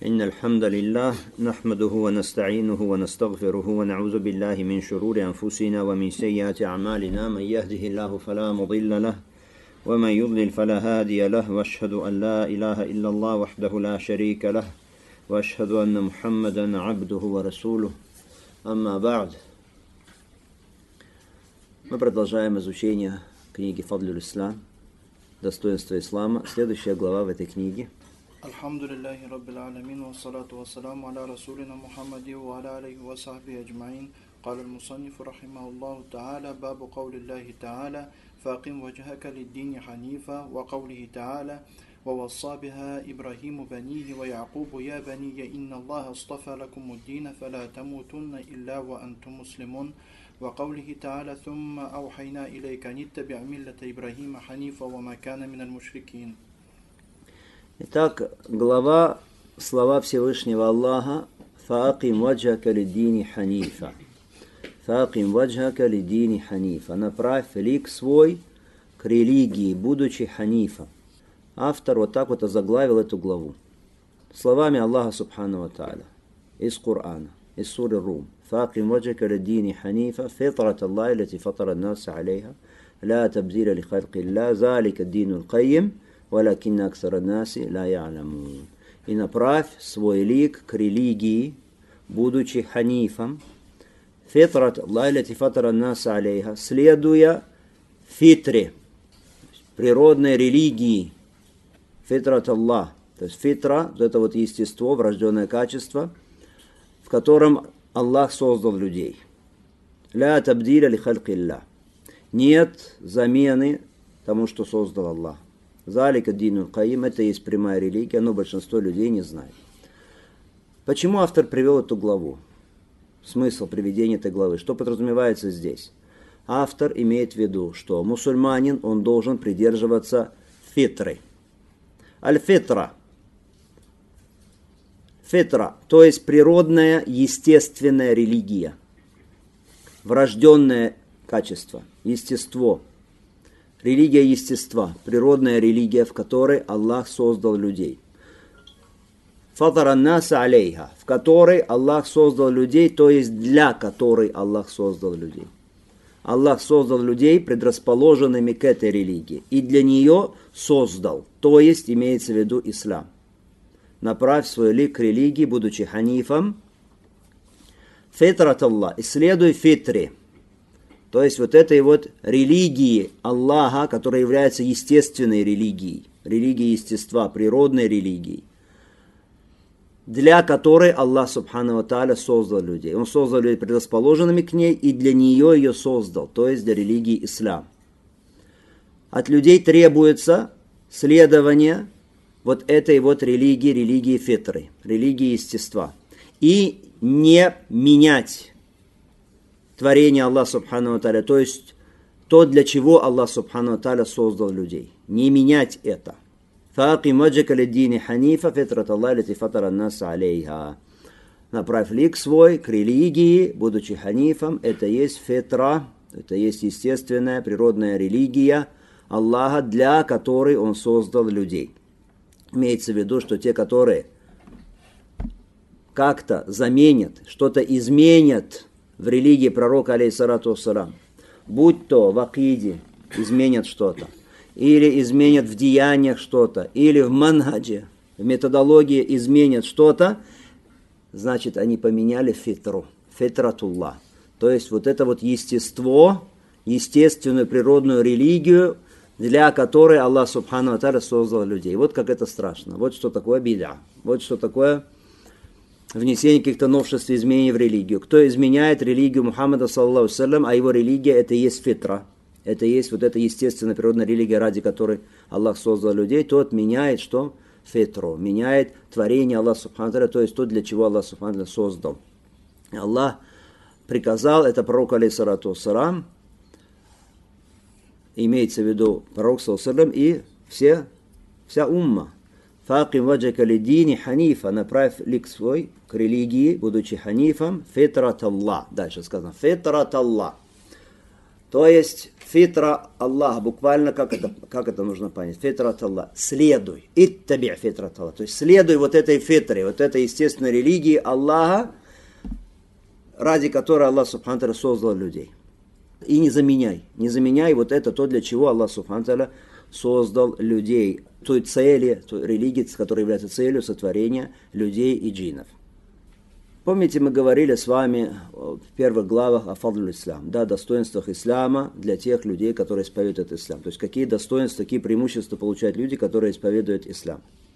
إن الحمد لله نحمده ونستعينه ونستغفره ونعوذ بالله من شرور أنفسنا ومن سيئات أعمالنا من يهده الله فلا مضل له ومن يضلل فلا هادي له وأشهد أن لا إله إلا الله وحده لا شريك له وأشهد أن محمدا عبده ورسوله أما بعد. Мы продолжаем изучение книги Фадлюль Ислам, достоинство ислама. Следующая глава в этой книге. Алхамдулиллахи Раббил Аламин, вассалату вассаламу аля расулина Мухаммади ва аля алейхи ва сахби аджмаин. قال المصنف رحمه الله تعالى باب قول الله تعالى فاقم وجهك للدين حنيفا وقوله تعالى ووصى بها إبراهيم بنيه ويعقوب يا بني إن الله اصطفى لكم الدين فلا تموتن إلا وأنتم مسلمون وقوله تعالى ثم أوحينا إليك أن اتبع ملة إبراهيم حنيفا وما كان من المشركين. Итак, глава слова Всевышнего Аллаха «Фааким ваджака лиддини ханифа». «Фааким ваджака лиддини ханифа». Направь лик свой к религии, будучи ханифа. Автор вот так вот озаглавил эту главу. Словами Аллаха Субхану ва Тааля из Корана, из суры Рум. «Фааким ваджака лиддини ханифа, фитрат Аллахи лати фатара наса алейха, ла табдиля ли халки Аллах, залика дину аль-кайим». «Валякинна аксара наси ла я'ламун». И направь свой лик к религии, будучи ханифом, фитрат лайляти фатара наса алейха, следуя фитре, природной религии, фитрат Аллах, то есть фитра, это вот естество, врожденное качество, в котором Аллах создал людей. «Ля табдиля ли халки Аллах». Нет замены тому, что создал Аллах. Залика дину каим, это есть прямая религия, но большинство людей не знает. Почему автор привел эту главу? Смысл приведения этой главы. Что подразумевается здесь? Автор имеет в виду, что мусульманин, он должен придерживаться фитры. Аль-фитра. Фитра, то есть природная, естественная религия. Врожденное качество, естество. Религия естества, природная религия, в которой Аллах создал людей. Фатара наса алейха, в которой Аллах создал людей, то есть для которой Аллах создал людей. Аллах создал людей предрасположенными к этой религии, и для нее создал, то есть имеется в виду ислам. Направь свой лик к религии, будучи ханифом, фитрат Аллах, исследуй фитри. То есть вот этой вот религии Аллаха, которая является естественной религией, религией естества, природной религией, для которой Аллах Субхану ва Тааля создал людей. Он создал людей предрасположенными к ней и для нее ее создал, то есть для религии ислам. От людей требуется следование вот этой вот религии фитры, религии естества. И не менять творение Аллаха Субхану ва Тааля, то есть то, для чего Аллах Субхану ва Тааля создал людей. Не менять это. «Фааким ваджака лиддини ханифа, фитрат Аллахи лати фатара наса алейха». Направь лик свой к религии, будучи ханифом. Это есть фитра, это есть естественная, природная религия Аллаха, для которой Он создал людей. Имеется в виду, что те, которые как-то заменят, что-то изменят в религии пророка, алейхиссалату вассалам, будь то в акиде изменят что-то, или изменят в деяниях что-то, или в манхаджи, в методологии изменят что-то, значит, они поменяли фитру, фитратуллах. То есть вот это вот естество, естественную природную религию, для которой Аллах Субхану ва Тааля создал людей. Вот как это страшно. Вот что такое бид'а. Вот что такое внесение каких-то новшеств и изменений в религию. Кто изменяет религию Мухаммада, саллаллаху алейхи ва саллям, а его религия, это и есть фитра. Это и есть вот эта естественная природная религия, ради которой Аллах создал людей, тот меняет что? Фитру. Меняет творение Аллаха Субхану ва Тааля, то есть то, для чего Аллах Субхану ва Тааля создал. Аллах приказал, это пророк, алейхиссалату вассалам, имеется в виду пророк, саллаллаху алейхи ва саллям, и вся умма. «Фааким ваджака лиддини ханифа», направь лик свой к религии, будучи ханифом, фитрат Аллах. Дальше сказано, фитрат Аллах. То есть Фитра Аллаха, буквально как это нужно понять? Фитрат Аллах, следуй, иттаби' фитрат Аллах, то есть следуй вот этой фитре, вот этой естественной религии Аллаха, ради которой Аллах Субхану ва Тааля создал людей. И не заменяй вот это то, для чего Аллах Субхану ва Тааля создал людей, той цели, той религии, которая является целью сотворения людей и джиннов. Помните, мы говорили с вами в первых главах о фадлю ислам, да, достоинствах ислама для тех людей, которые исповедуют ислам. То есть какие достоинства, какие преимущества получают люди, которые исповедуют ислам.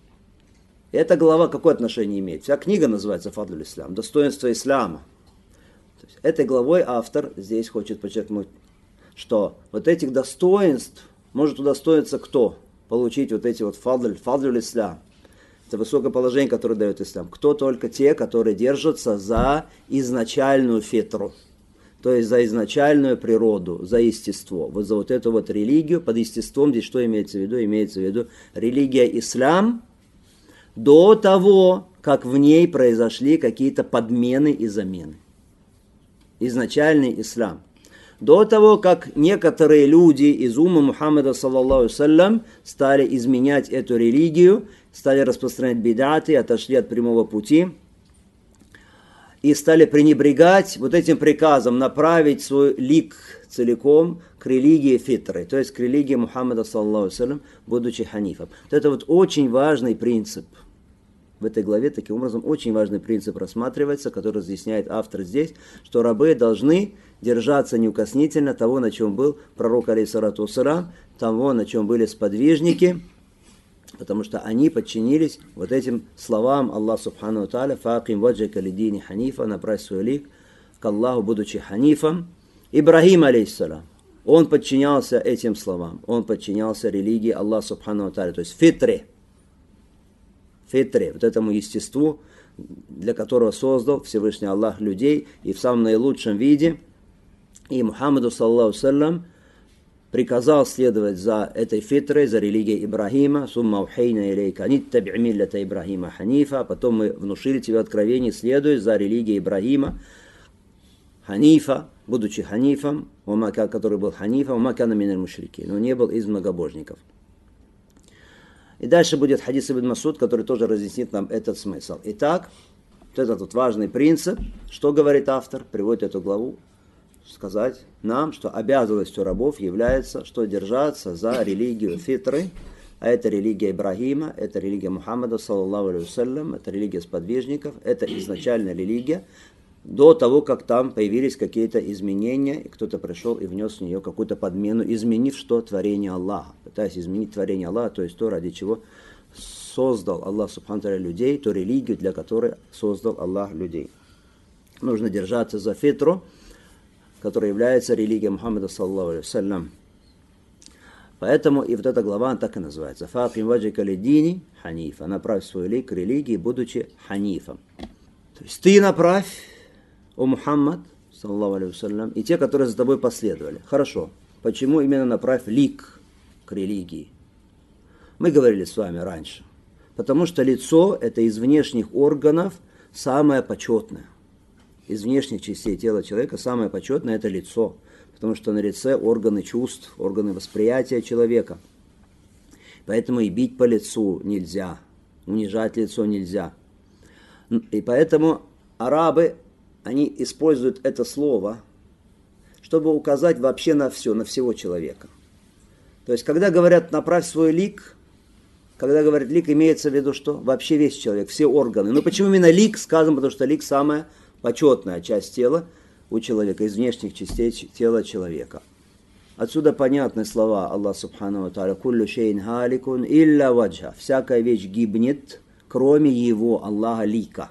Эта глава какое отношение имеет? Вся книга называется фадлю ислам, достоинство ислама. То есть этой главой автор здесь хочет подчеркнуть, что вот этих достоинств может удостоиться кто? Получить вот эти вот фадлю ислам. Это высокое положение, которое дает ислам. Кто? Только те, которые держатся за изначальную фитру. То есть за изначальную природу, за естество. Вот за вот эту вот религию. Под естеством здесь что имеется в виду? Имеется в виду религия ислам до того, как в ней произошли какие-то подмены и замены. Изначальный ислам. До того, как некоторые люди из умма Мухаммада, саллаллаху алейхи вассалям, стали изменять эту религию, стали распространять бидаты, отошли от прямого пути и стали пренебрегать вот этим приказом направить свой лик целиком к религии фитры, то есть к религии Мухаммада, саллаллаху алейхи вассалям, будучи ханифом. Вот это вот очень важный принцип. В этой главе таким образом очень важный принцип рассматривается, который разъясняет автор здесь, что рабы должны держаться неукоснительно того, на чем был пророк, алейхиссалату вассалям, того, на чем были сподвижники, потому что они подчинились вот этим словам Аллаха Субхану ва Тааля: «Фааким ваджака лидини ханифа», направь свой лик к Аллаху, будучи ханифом. Ибрахим, алейхиссалам, он подчинялся этим словам, он подчинялся религии Аллаха Субхану ва Тааля, то есть фитре, вот этому естеству, для которого создал Всевышний Аллах людей и в самом наилучшем виде. И Мухаммаду, саллаллаху алейхи вассалям, приказал следовать за этой фитрой, за религией Ибрахима. «Сумма ухейна илейка аниттаби' миллята Ибрахима ханифа». Потом мы внушили тебе откровение, следуй за религией Ибрахима, ханифа, будучи ханифом, который был ханифом, «Ва ма кана миналь мушрикин», но не был из многобожников. И дальше будет хадис Ибн Масуд, который тоже разъяснит нам этот смысл. Итак, вот этот вот важный принцип, что говорит автор, приводит эту главу, сказать нам, что обязанностью рабов является, что держаться за религию фитры, а это религия Ибрахима, это религия Мухаммада, саллаллаху алейхи вассалям, это религия сподвижников, это изначальная религия, до того, как там появились какие-то изменения, и кто-то пришел и внес в нее какую-то подмену, изменив что? Творение Аллаха. Пытаясь изменить творение Аллаха, то есть то, ради чего создал Аллах Субхану ва Тааля людей, ту религию, для которой создал Аллах людей. Нужно держаться за фитру, которая является религией Мухаммада, саллаллаху алейхи вассалям. Поэтому и вот эта глава она так и называется. «Фааким ваджака лидини ханифа». Направь свой лик к религии, будучи ханифом. То есть ты направь, о Мухаммад, саллаллаху алейхи вассалям, и те, которые за тобой последовали. Хорошо. Почему именно направь лик к религии? Мы говорили с вами раньше. Потому что лицо – это из внешних органов самое почетное. Из внешних частей тела человека самое почетное – это лицо. Потому что на лице органы чувств, органы восприятия человека. Поэтому и бить по лицу нельзя, унижать лицо нельзя. И поэтому арабы, они используют это слово, чтобы указать вообще на все, на всего человека. То есть, когда говорят «направь свой лик», когда говорят «лик», имеется в виду что? Вообще весь человек, все органы. Но почему именно лик сказано? Потому что лик самая почетная часть тела у человека, из внешних частей тела человека. Отсюда понятны слова Аллаха Субхану ва Тааля: «Куллю шейн халикун илля ваджха». Всякая вещь гибнет, кроме его, Аллаха, лика.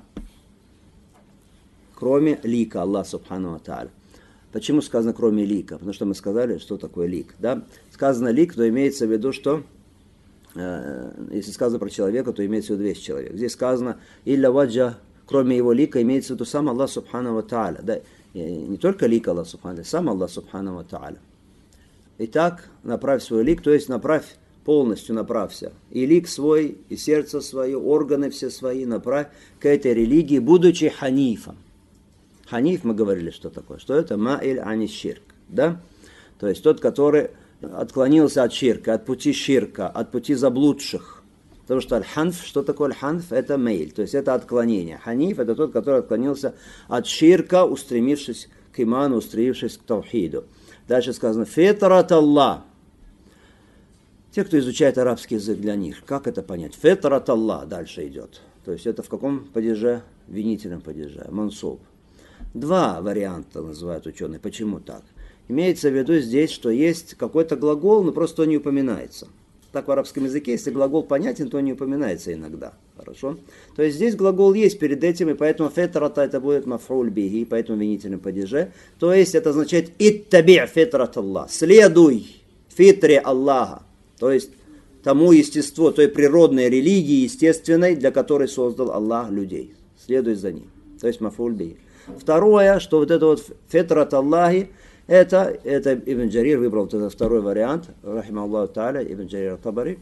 Кроме лика Аллаха Субхану ва Тааля. Почему сказано кроме лика? Потому что мы сказали, что такое лик. Да? Сказано лик, но имеется в виду, что если сказано про человека, то имеется в виду весь человек. Здесь сказано илля ваджха, кроме его лика, имеется в виду сам Аллах Субхану ва Тааля. Да? Не только лик Аллах Субхану, сам Аллах Субхану ва Тааля. Итак, направь свой лик, то есть полностью направься. И лик свой, и сердце свое, органы все свои направь к этой религии, будучи ханифом. Ханиф, мы говорили, что такое. Что это? Ма'иль ани ширк. Да? То есть тот, который отклонился от ширка, от пути заблудших. Потому что аль-ханф, что такое аль-ханф? Это мейль, то есть это отклонение. Ханиф – это тот, который отклонился от ширка, устремившись к иману, устремившись к тавхиду. Дальше сказано «фитрат Аллах». Те, кто изучает арабский язык, для них, как это понять? «Фитрат Аллах» дальше идет. То есть это в каком падеже? Винительном падеже, мансуб. Два варианта называют ученые. Почему так? Имеется в виду здесь, что есть какой-то глагол, но просто он не упоминается. Так в арабском языке, если глагол понятен, то он не упоминается иногда. Хорошо? То есть здесь глагол есть перед этим, и поэтому фитрата это будет маф'уль бихи, поэтому винительным падеже. То есть это означает иттаби' фитрат Аллах. Следуй фитре Аллаха. То есть тому естеству, той природной религии, естественной, для которой создал Аллах людей. Следуй за ним. То есть маф'уль бихи. Второе, что вот это вот фитрат Аллахи, это Ибн Джарир выбрал этот второй вариант, рахимахуллаху тааля, Ибн Джарир ат-Табари.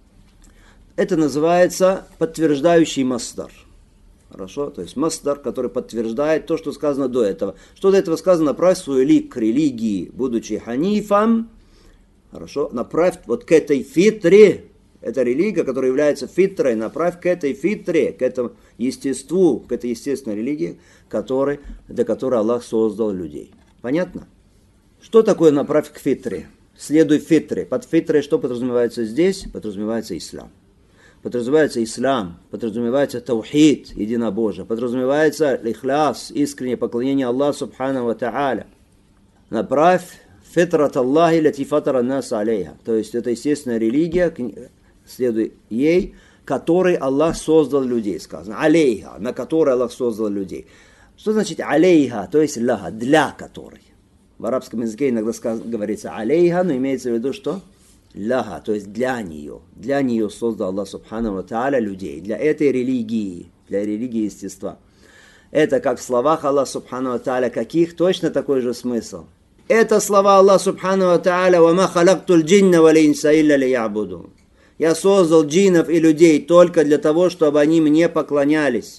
Это называется подтверждающий масдар. Хорошо? То есть масдар, который подтверждает то, что сказано до этого. Что до этого сказано, направь свой лик к религии, будучи ханифом. Хорошо? Направь вот к этой фитре. Это религия, которая является фитрой. Направь к этой фитре, к этому естеству, к этой естественной религии, для которой Аллах создал людей. Понятно? Что такое направь к фитре? Следуй фитре. Под фитрой что подразумевается здесь? Подразумевается ислам. Подразумевается ислам, подразумевается таухид, единобожие, подразумевается ихляс, искреннее поклонение Аллаху субхану ва тааля. Направь фитрат Аллахи лати фатара нас алейха. То есть это естественная религия, следуй ей, которой Аллах создал людей, сказано. Алейха, на которой Аллах создал людей. Что значит алейха? То есть ляха, для которой. В арабском языке иногда говорится алейха, но имеется в виду что? Ляха, то есть для нее. Для нее создал Аллах субхану ва тааля людей. Для этой религии, для религии естества. Это как в словах Аллах субхану ва тааля, каких точно такой же смысл. Это слова Аллах субхану ва тааля «Вама халактуль джинна вал инса илля лиябудун». Я создал джиннов и людей только для того, чтобы они мне поклонялись.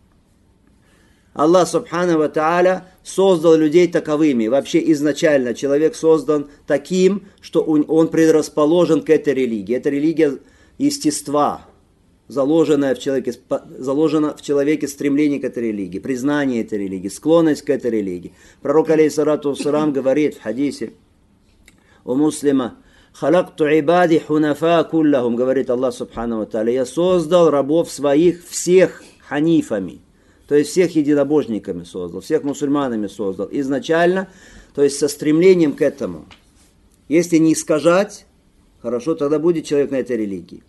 Аллах субхану ва тааля создал людей таковыми. Вообще изначально человек создан таким, что он предрасположен к этой религии. Это религия естества, заложено в человеке стремление к этой религии, признание этой религии, склонность к этой религии. Пророк алейхиссалату вассалам говорит в хадисе у муслима: «Халакту ибади хунафа куллахум», говорит Аллах субхану ва тааля, я создал рабов своих всех ханифами. То есть всех единобожниками создал, всех мусульманами создал. Изначально, то есть со стремлением к этому. Если не искажать, хорошо, тогда будет человек на этой религии.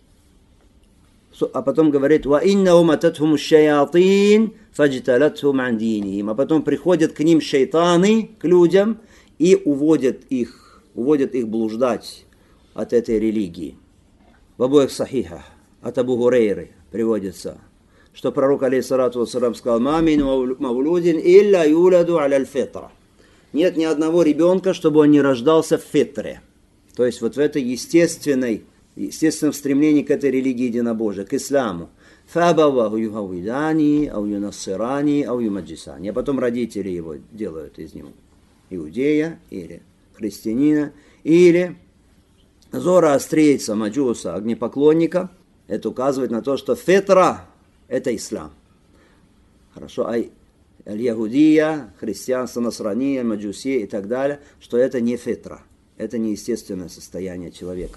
А потом говорит, وَإِنَّهُمْ أَتَتْهُمُ الشَّيَاطِينَ فَاجْتَلَتْهُمْ عَنْ دِينِهِمْ. А потом приходят к ним шайтаны, к людям, и уводят их блуждать от этой религии. В обоих сахихах от Абу Хурейры приводится, что пророк алейхиссалату вассалам сказал: «Мамин мавлудин илля юладу аляль фитра». Нет ни одного ребенка, чтобы он не рождался в фитре. То есть вот в этой естественном стремлении к этой религии единобожия, к исламу. «Фабаваху юхавидани, ау юнассирани, ау юмаджисани». А потом родители его делают из него иудея, или христианина, или зороастрийца, маджуса, огнепоклонника. Это указывает на то, что фитра – это ислам. Хорошо, аль-ягудия, христианство, насрания, маджусия и так далее, что это не фитра, это не естественное состояние человека.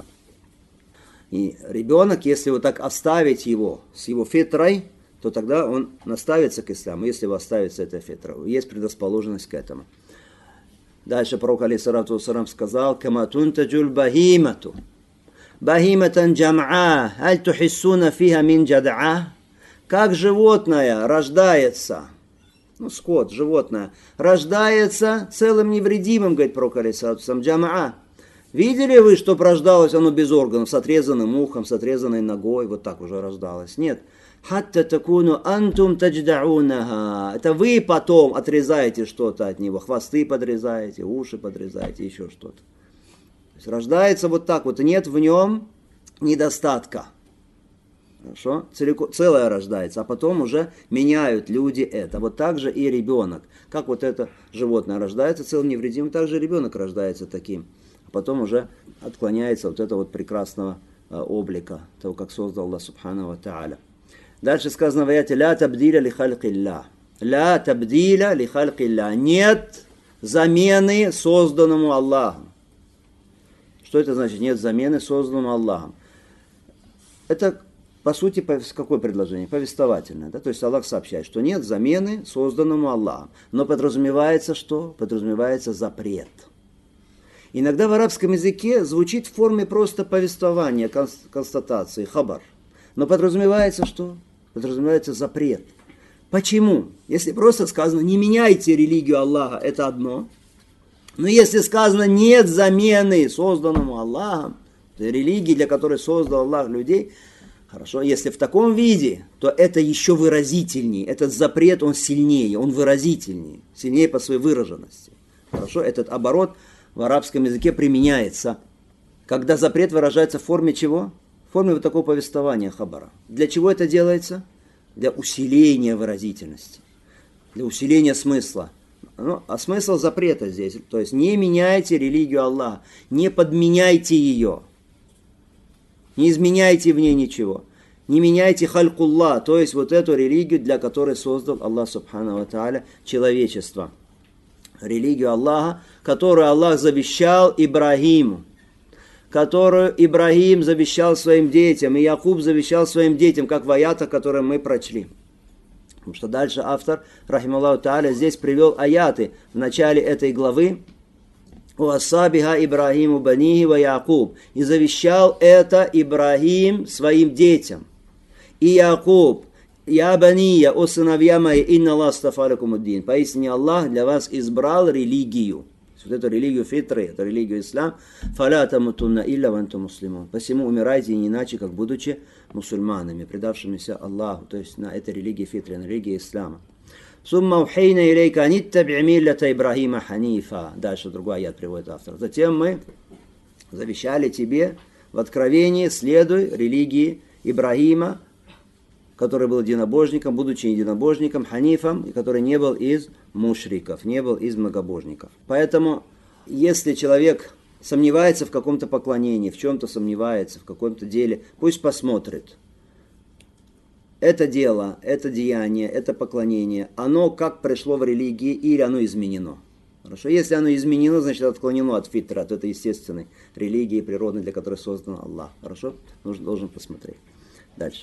И ребенок, если вот так оставить его с его фитрой, то тогда он наставится к исламу, если его оставить с этой фитрой. Есть предрасположенность к этому. Дальше пророк алейхиссалату вассалам сказал: «Кама тунтаджуль бахимату, бахиматан джам'а, аль тухиссуна фиха мин джад'а». Как животное рождается, скот, животное, рождается целым невредимым, говорит пророк алейхиссалату вассалам, джам'а. Видели вы, что рождалось оно без органов, с отрезанным ухом, с отрезанной ногой, вот так уже рождалось? Нет. «Хатта такуну антум тадждаунаха». Это вы потом отрезаете что-то от него, хвосты подрезаете, уши подрезаете, еще что-то. То есть рождается вот так вот, нет в нем недостатка. Хорошо? Целое рождается, а потом уже меняют люди это. Вот так же и ребенок. Как вот это животное рождается целым невредимым, так же ребенок рождается таким. А потом уже отклоняется вот это вот прекрасного облика, того, как создал Аллах Субхану ва Тааля. Дальше сказано в аяте «Ля табдиля ли халькилля». «Ля табдиля ли халькилля». Нет замены созданному Аллахом. Что это значит? Нет замены созданному Аллахом. Это, по сути, какое предложение? Повествовательное. Да? То есть Аллах сообщает, что нет замены созданному Аллахом. Но подразумевается что? Подразумевается запрет. Иногда в арабском языке звучит в форме просто повествования, констатации, хабар. Но подразумевается что? Подразумевается запрет. Почему? Если просто сказано «не меняйте религию Аллаха», это одно. Но если сказано «нет замены созданному Аллахом», религии, для которой создал Аллах людей, хорошо, если в таком виде, то это еще выразительнее. Этот запрет, он сильнее, он выразительнее, сильнее по своей выраженности. Хорошо, этот оборот в арабском языке применяется, когда запрет выражается в форме чего? В форме вот такого повествования хабара. Для чего это делается? Для усиления выразительности, для усиления смысла. Ну, а смысл запрета здесь, то есть не меняйте религию Аллаха, не подменяйте ее, не изменяйте в ней ничего, не меняйте халькулла, то есть вот эту религию, для которой создал Аллах Субхану ва Тааля человечество. Религию Аллаха, которую Аллах завещал Ибрагиму, которую Ибрагим завещал своим детям, и Якуб завещал своим детям, как в аятах, которые мы прочли. Потому что дальше автор, рахималлаху тааля, здесь привел аяты в начале этой главы. «Уассабиха Ибрагиму банихи ва Якуб». И завещал это Ибрагим своим детям. И Якуб: «Я бания, о сыновья мои, инна Аллах астафа лакумуддин». Поистине Аллах для вас избрал религию. Вот эту религию фитры, эту религию ислам. «Фаля тамутунна илля ванту муслимун». Посему умирайте не иначе, как будучи мусульманами, предавшимися Аллаху, то есть на этой религии фитры, на религии ислама. «Сумма ухейна илейка аниттаби' миллата Ибрагима ханифа». Дальше другой аят приводит автор. Затем мы завещали тебе в откровении: следуй религии Ибрагима, который был единобожником, будучи единобожником, ханифом, и который не был из мушриков, не был из многобожников. Поэтому, если человек сомневается в каком-то поклонении, в чем-то сомневается, в каком-то деле, пусть посмотрит. Это дело, это деяние, это поклонение, оно как пришло в религии или оно изменено. Хорошо? Если оно изменено, значит отклонено от фитра, от этой естественной религии, природной, для которой создан Аллах. Хорошо? Должен посмотреть. Дальше.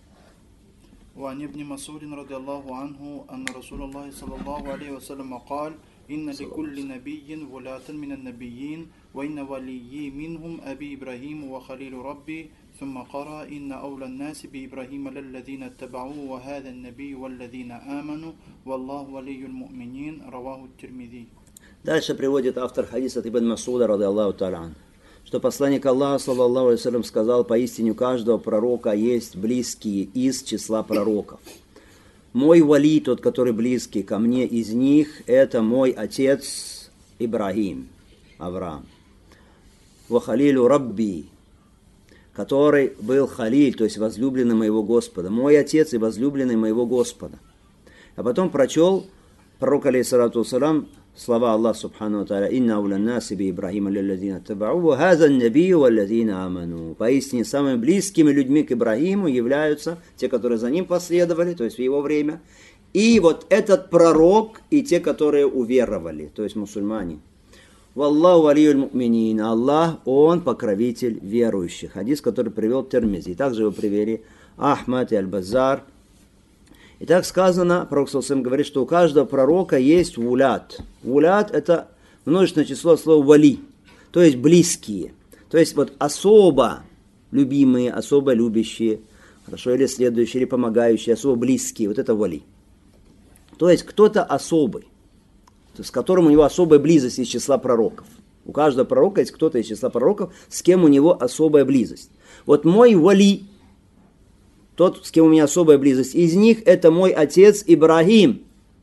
وعن ابن مسعود رضي الله عنه أن رسول الله صلى الله عليه وسلم قال: إن لكل نبي ولاة من النبيين وإن وليي منهم أبي إبراهيم وخليل ربي ثم قرأ إن أولى الناس بإبراهيم للذين اتبعوه وهذا النبي والذين آمنوا والله ولي المؤمنين. رواه الترمذي. Дальше приводит автор хадиса от Ибн Масуда, ради Аллаху та'аля, что посланник Аллаха, саллаллаху алейхи вассалям, сказал: поистине у каждого пророка есть близкие из числа пророков. Мой вали, тот, который близкий ко мне из них, это мой отец Ибрагим, Авраам. Ва халилю рабби, который был халиль, то есть возлюбленный моего Господа. Мой отец и возлюбленный моего Господа. А потом прочел пророк, алейхиссалату вассалям, слова Аллаха субхану ва тааля: «Инна ауля наси би Ибрагима лилладзина табау, ва хаза набию валладзина аману». Поистине самыми близкими людьми к Ибрагиму являются те, которые за ним последовали, то есть в его время, и вот этот пророк, и те, которые уверовали, то есть мусульмане. «Валлаху валиюль му'минин». Аллах, Он покровитель верующих. Хадис, который привел Тирмизи. Также его привели Ахмад и Аль-Базар. И так сказано, пророк саллаллаху алейхи ва саллям говорит, что у каждого пророка есть вулят. Вулят — это множественное число слова вали, то есть близкие. То есть вот особо любимые, особо любящие, хорошо, или следующие, или помогающие, особо близкие. Вот это вали. То есть кто-то особый, с которым у него особая близость из числа пророков. У каждого пророка есть кто-то из числа пророков, с кем у него особая близость. Вот мой вали, тот, с кем у меня особая близость, из них это мой отец Ибрагим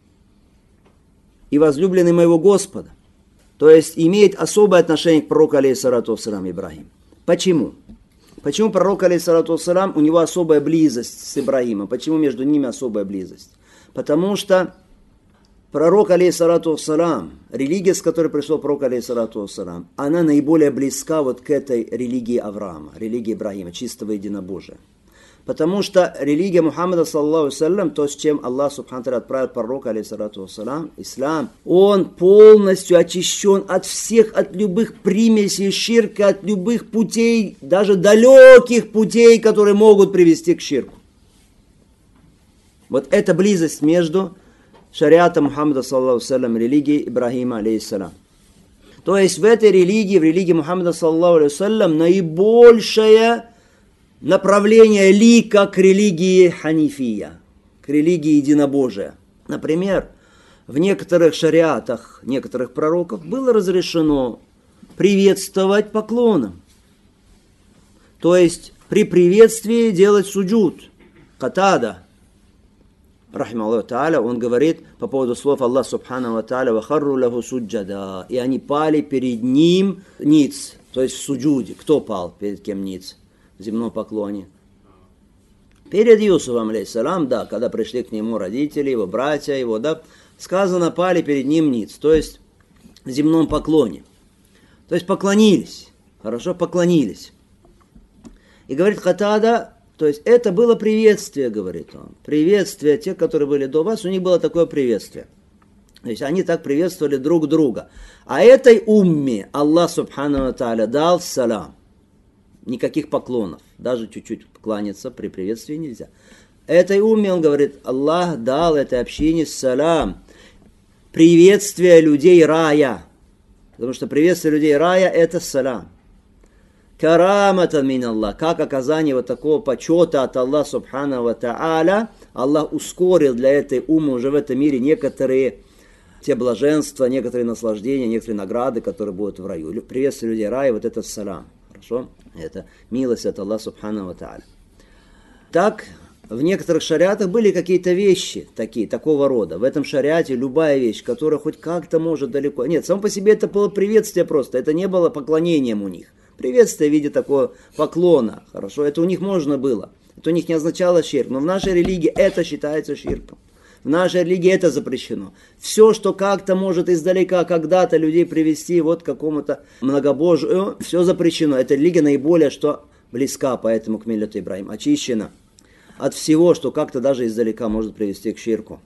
и возлюбленный моего Господа. То есть имеет особое отношение к пророку, алейхиссалату вассалям, Ибрагим. Почему? Почему пророк, алейхиссалату вассалам, у него особая близость с Ибрагимом? Почему между ними особая близость? Потому что пророк, алейхиссалату вассалам, религия, с которой пришел пророк, алейхиссалату вассалам, она наиболее близка вот к этой религии Авраама, религии Ибрагима, чистого единобожия. Потому что религия Мухаммада, саллаллаху алейхи, то, с чем Аллах субхану ва отправил пророка, алейхиссалату вассалам, ислам, он полностью очищен от всех, от любых примесей ширка, от любых путей, даже далеких путей, которые могут привести к ширку. Вот эта близость между шариатом Мухаммада, саллаллаху алейхи, религией Ибрагима, алейхиссалам. То есть в этой религии, в религии Мухаммада, саллаллаху алейхи, наибольшая направление лика к религии ханифия, к религии единобожия. Например, в некоторых шариатах, некоторых пророков было разрешено приветствовать поклоном. То есть при приветствии делать суджуд. Катада, рахималлаху та'аля, он говорит по поводу слов Аллаха субхану ва та'аля «Вахарру лаху суджада». И они пали перед ним ниц, то есть в суджуде. Кто пал перед кем ниц? В земном поклоне. Перед Юсуфом, алейхиссалам, да, когда пришли к нему родители, его братья, его, да, сказано, пали перед ним ниц, то есть в земном поклоне. То есть поклонились, хорошо, поклонились. И говорит Катада, то есть это было приветствие, говорит он. Приветствие тех, которые были до вас, у них было такое приветствие. То есть они так приветствовали друг друга. А этой умме Аллах субхану ва тааля дал салам. Никаких поклонов. Даже чуть-чуть кланяться при приветствии нельзя. Этой умме, он говорит, Аллах дал этой общине салам. Приветствие людей рая. Потому что приветствие людей рая это салам. Караматан мин Аллах. Как оказание вот такого почета от Аллаха субхану ва тааля. Аллах ускорил для этой уммы уже в этом мире некоторые те блаженства, некоторые наслаждения, некоторые награды, которые будут в раю. Приветствие людей рая, вот это салам. Хорошо? Это милость от Аллаха субхану ва тааля. Так, в некоторых шариатах были какие-то вещи такого рода. В этом шариате любая вещь, которая хоть как-то может далеко... Нет, само по себе это было приветствие просто. Это не было поклонением у них. Приветствие в виде такого поклона. Хорошо? Это у них можно было. Это у них не означало ширк. Но в нашей религии это считается ширком. В нашей религии это запрещено. Все, что как-то может издалека когда-то людей привести вот к какому-то многобожию, все запрещено. Эта религия наиболее что близка, поэтому к милляту Ибрагим. Очищена от всего, что как-то даже издалека может привести к ширку.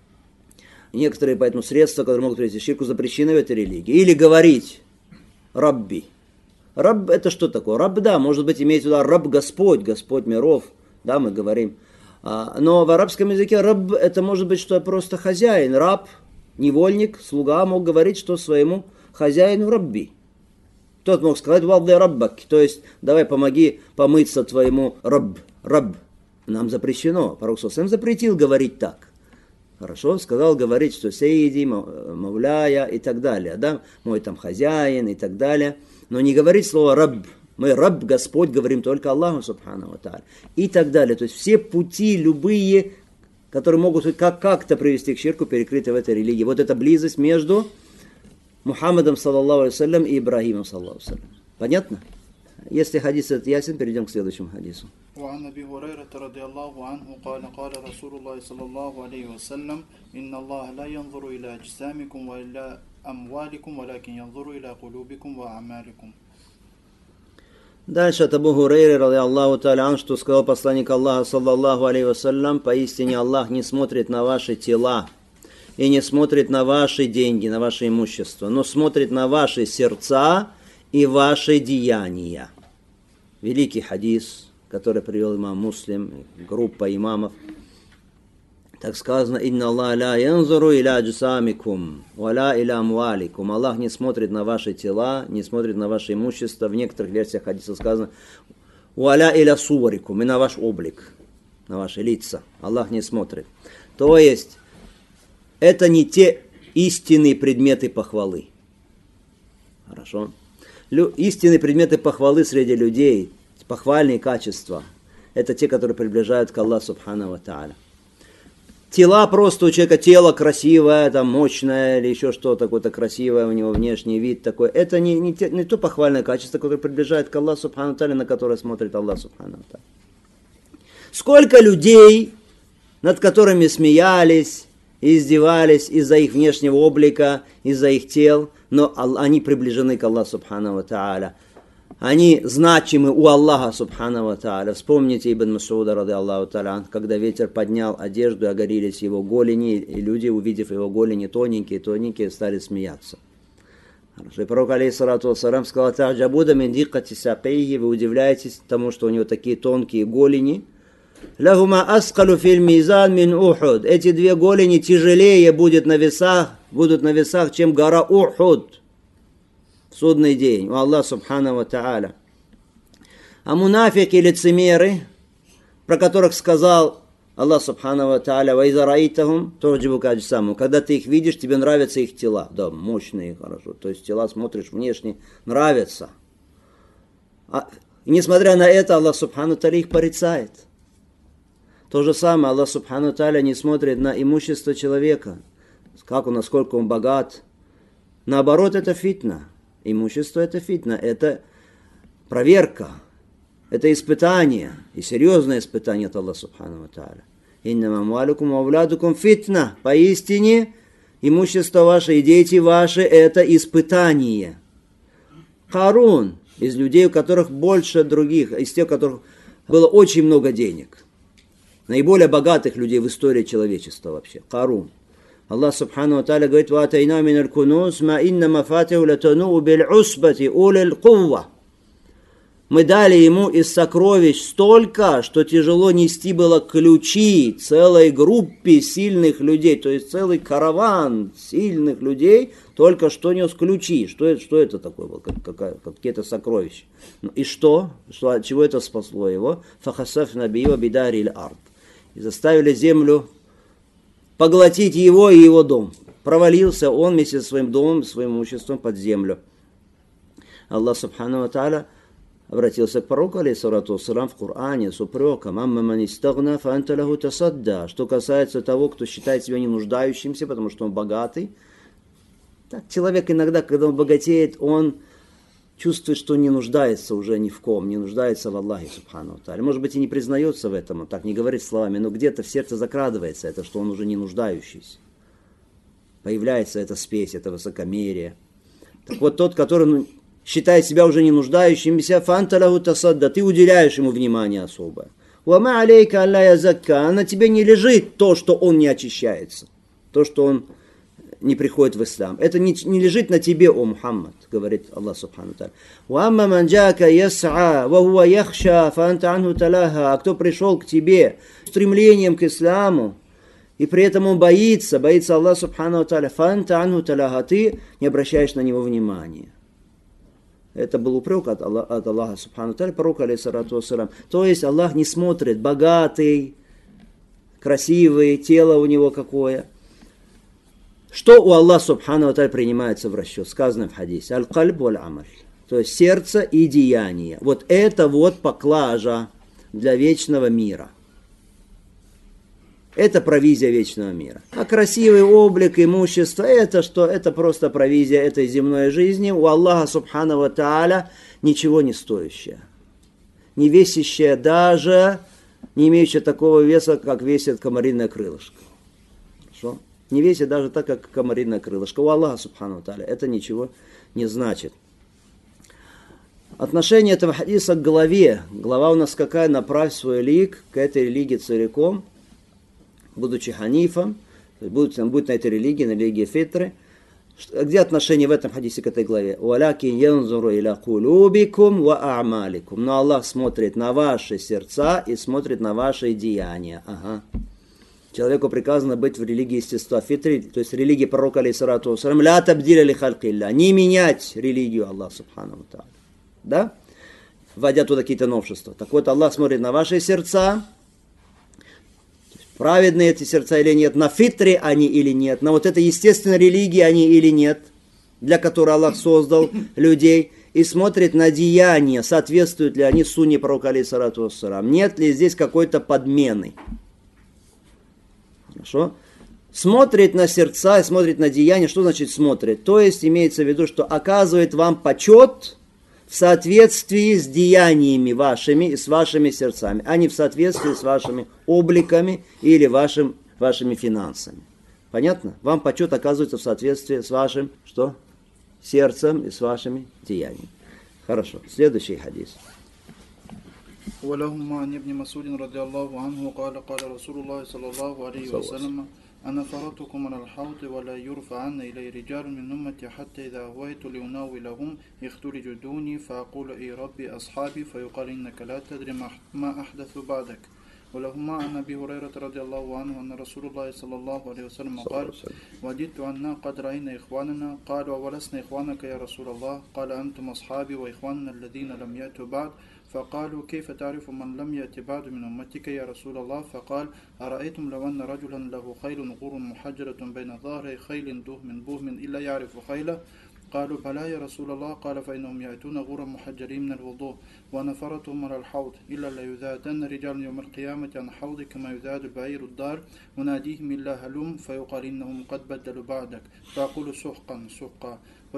И некоторые поэтому средства, которые могут привести к ширку, запрещены в этой религии. Или говорить «Рабби». Рабб это что такое? Рабб, да, может быть, имеется в виду Рабб Господь, Господь миров, да, мы говорим. Но в арабском языке раб это может быть что просто хозяин, раб, невольник, слуга мог говорить, что своему хозяину рабби. Тот мог сказать «Валдай раббак», то есть давай помоги помыться твоему раб. Нам запрещено, пророк Сосем запретил говорить так. Хорошо, сказал говорить, что сейди, мавляя и так далее, да, мой там хозяин и так далее, но не говорить слово раб. Мы раб, Господь, говорим только Аллаху субхану ва тааля. И так далее. То есть все пути, любые, которые могут как-то привести к ширку, перекрыты в этой религии. Вот эта близость между Мухаммадом, саллаллаху алейhi, и Ибрагимом, саллаллаху алейhi. Понятно? Если хадис этот ясен, перейдем к следующему хадису. وعن أبي هريرة رضي الله عنه قال قال رسول الله صلى الله عليه وسلم إن الله لا ينظر إلى أجسامكم وإلى أموالكم ولكن ينظر إلى قلوبكم وأعمالكم. Дальше от Абу Хурейры, ради Аллаху та'аля, что сказал посланник Аллаха, саллаллаху алейхи вассалям, поистине Аллах не смотрит на ваши тела и не смотрит на ваши деньги, на ваше имущество, но смотрит на ваши сердца и ваши деяния. Великий хадис, который привел имам Муслим, группа имамов. Так сказано, «Инна Аллах ла янзуру иля аджсамикум, ва ла иля амваликум». Аллах не смотрит на ваши тела, не смотрит на ваше имущество. В некоторых версиях хадиса сказано, «Ва ла иля суворикум», и на ваш облик, на ваши лица. Аллах не смотрит. То есть, это не те истинные предметы похвалы. Хорошо? Истинные предметы похвалы среди людей, похвальные качества, это те, которые приближают к Аллаху субхану ва тааля. Тела просто у человека, тело красивое, там, мощное или еще что-то такое красивое, у него внешний вид такой. Это не то похвальное качество, которое приближает к Аллаху Субхану Тааля, на которое смотрит Аллах Субхану Тааля. Сколько людей, над которыми смеялись и издевались из-за их внешнего облика, из-за их тел, но они приближены к Аллаху Субхану Тааля. Они значимы у Аллаха Субхану Тааля. Вспомните Ибн Масуда, ради Аллаху Тааля, когда ветер поднял одежду, огорелись его голени, и люди, увидев его голени тоненькие, стали смеяться. И пророк, алейхиссалату вассалам, сказал: «Та'джабуда мин диккати сакейхи», вы удивляетесь тому, что у него такие тонкие голени. «Лахума аскалу фил мизан мин Ухуд». Эти две голени тяжелее будут на весах, чем гора Ухуд. В судный день у Аллаха Субхану ва Тааля. А мунафики, лицемеры, про которых сказал Аллах Субхану ва Тааля: «Ва иза раитахум ту'джибука аджсамухум». Когда ты их видишь, тебе нравятся их тела. Да, мощные, хорошо. То есть тела смотришь внешне, нравятся. И несмотря на это, Аллах Субхану ва Тааля их порицает. То же самое, Аллах Субхану ва Тааля не смотрит на имущество человека, насколько он богат. Наоборот, это фитна. Имущество – это фитна, это проверка, это испытание, и серьезное испытание от Аллаха Субхану ва Тааля. «Иннама амвалукум ва авлядукум фитна». Поистине, имущество ваше и дети ваши – это испытание. Карун, из людей, у которых больше других, из тех, у которых было очень много денег. Наиболее богатых людей в истории человечества вообще. Карун. Аллах Субхану ва Тааля говорит: «Ва атайна миналь кунуз ма инна мафатиху латануу биль усбати улил кувва». Мы дали ему из сокровищ столько, что тяжело нести было ключи целой группе сильных людей, то есть целый караван сильных людей только что нес ключи. Что это такое было? Какие-то сокровища. Ну, и что? От чего это спасло его? «Фахасафна био бидари аль-ард». И заставили землю поглотить его и его дом. Провалился он вместе со своим домом, своим имуществом под землю. Аллах Субхану ва Тааля обратился к пророку, алейхиссалату вассалам, в Коране с упреком: «Амма ман истагна фа анта лаху тасадда». Что касается того, кто считает себя не нуждающимся, потому что он богатый. Так, человек иногда, когда он богатеет, он чувствует, что не нуждается уже ни в ком, не нуждается в Аллахе Субхану ва Тааля. Может быть, и не признается в этом, он так не говорит словами, но где-то в сердце закрадывается это, что он уже не нуждающийся. Появляется эта спесь, это высокомерие. Так вот, тот, который считает себя уже не нуждающимся, фанта лаху тасадда, ты уделяешь ему внимание особое. Уама алейка алла язакка, а на тебе не лежит то, что он не очищается, то, что он не приходит в ислам. Это не лежит на тебе, о Мухаммад, говорит Аллах Субхану Тааля. «Уамма ман джака яс'a ва хуа яхша фа анта анху талаха». А кто пришел к тебе с стремлением к исламу, и при этом он боится Аллах Субхану Тааля, фа анта анху талаха, ты не обращаешь на него внимания. Это был упрек от Аллаха Субхану Тааля, пророка, алейхиссалату вассалам. То есть Аллах не смотрит, богатый, красивый, тело у него какое. Что у Аллаха Субхану ва Тааля принимается в расчет? Сказано в хадисе: «Аль-кальб валь-амаль». То есть сердце и деяние. Вот это вот поклажа для вечного мира. Это провизия вечного мира. А красивый облик, имущество, это что? Это просто провизия этой земной жизни. У Аллаха Субхану ва Тааля ничего не стоящее. Не весящее даже, не имеющее такого веса, как весит комариное крылышко. Хорошо? Не весит даже так, как комариное крылышко. У Аллаха Субхану ва Тааля это ничего не значит. Отношение этого хадиса к главе. Глава у нас какая? Направь свой лик к этой религии целиком, будучи ханифом. Будет на этой религии, на религии фитры. Где отношение в этом хадисе к этой главе? «Валякин янзуру иля кулубикум ва а'маликум». Но Аллах смотрит на ваши сердца и смотрит на ваши деяния. Ага. Человеку приказано быть в религии естества фитри, то есть религии пророка, алейхиссалату вассалам, ля табдиля ли халькилля, не менять религию Аллаха Субхану ва Тааля. Да? Вводя туда какие-то новшества. Так вот, Аллах смотрит на ваши сердца, праведные эти сердца или нет, на фитре они или нет, на вот этой естественной религии они или нет, для которой Аллах создал людей, и смотрит на деяния, соответствуют ли они сунне пророка, алейхиссалату вассалам, нет ли здесь какой-то подмены. Хорошо? Смотрит на сердца, смотрит на деяния. Что значит смотрит? То есть имеется в виду, что оказывает вам почет в соответствии с деяниями вашими и с вашими сердцами, а не в соответствии с вашими обликами или вашими финансами. Понятно? Вам почет оказывается в соответствии с вашим, что? Сердцем и с вашими деяниями. Хорошо. Следующий хадис. ولهم عن ابن مسعود رضي الله عنه قال قال رسول الله صلى الله عليه وسلم أنا فرطكم على الحوض ولا يرفعن إلي رجال من أمتي حتى إذا هويت لأناولهم يختلج دوني فأقول إي ربي أصحابي فيقال إنك لا تدري ما أحدث بعدك. ولهما عن أبي هريرة رضي الله عنه أن رسول الله صلى الله عليه وسلم قال وددت أننا قد رأينا إخواننا قال ولسنا إخوانك يا رسول الله قال أنتم أصحابي وإخواننا الذين لم يأتوا بعد فقالوا كيف تعرف من لم يأت بعد من أمتك يا رسول الله فقال أرأيتم لو أن رجلا له خيل غر محجرة بين ظهري خيل بهم إلا يعرف خيله قالوا بلى يا رسول الله قال فإنهم يأتون غرا محجرين من الوضوء ونفرتهم على الحوض إلا لا يذادن رجال يوم القيامة عن حوض كما يذاد بعير الدار وناديهم إلا هلم فيقال إنهم قد بدلوا بعدك فأقول سحقا سحقا.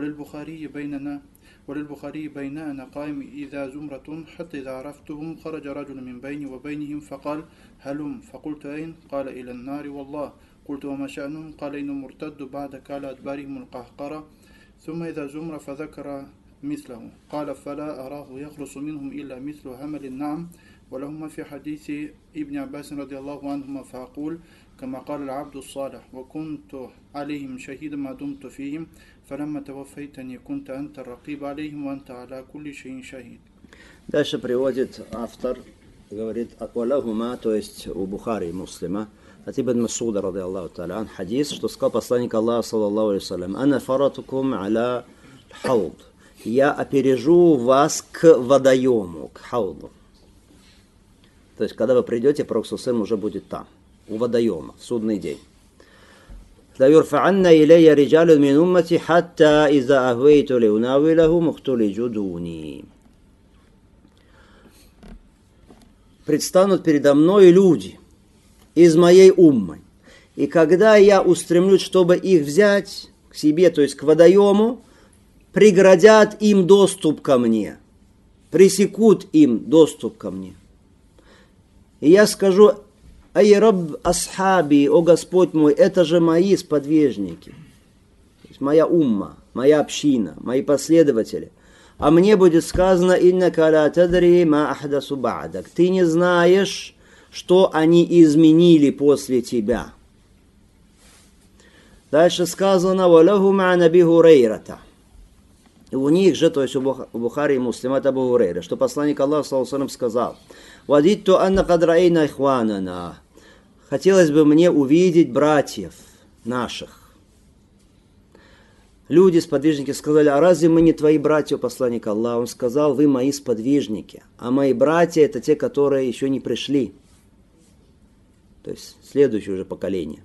وللبخاري بيننا قائم إذا زمرة حتى إذا عرفتهم خرج رجل من بيني وبينهم فقال هلم فقلت أين قال إلى النار والله قلت وما شأنهم قال إنهم ارتدوا بعدك على أدبارهم القهقرة ثم إذا زمر فذكر مثله قال فلا أراه يخلص منهم إلا مثل همل النعم. ولهما في حديث ابن عباس رضي الله عنهما فأقول كما قال العبد الصالح وكنت عليهم شهيدا ما دمت فيهم فلما توفيتني كنت أنت الرقيب عليهم وأنت على كل شيء شهيد. Дальше приводит автор, говорит, «Валахума», то есть у Бухари и Муслима, от Ибн Масуда, ради Аллаху та'аля, хадис, что сказал посланник Аллаха, саллаллаху алейхи вассалям, «Ана фаратукум аля хауд». Я опережу вас к водоему, к хауду. То есть, когда вы придете, Пророк ﷺ уже будет там, у водоема, в судный день. لا يرفعن إلي رجال من أمتي حتى إذا أهويت لأناولهم اختلجوا دوني. Предстанут передо мной люди из моей уммы. И когда я устремлюсь, чтобы их взять к себе, то есть к водоему, преградят им доступ ко мне, пресекут им доступ ко мне. И я скажу: «Ай раб асхаби, о Господь мой, это же мои сподвижники, то есть моя умма, моя община, мои последователи». А мне будет сказано: «Иннака ла тадри ма ахдасу ба'дак». Ты не знаешь, что они изменили после тебя. Дальше сказано: «Валаху ма наби Хурейрата». И у них же, то есть у Бухари и Муслима, это Абу Хурейра, что посланник Аллаха саллаллаху алейхи ва саллям сказал: «Вадитту анна кад ра'айна ихванана». Хотелось бы мне увидеть братьев наших. Люди, сподвижники, сказали: «А разве мы не твои братья, посланник Аллаха?» Он сказал: «Вы мои сподвижники, а мои братья — это те, которые еще не пришли». То есть следующее уже поколение.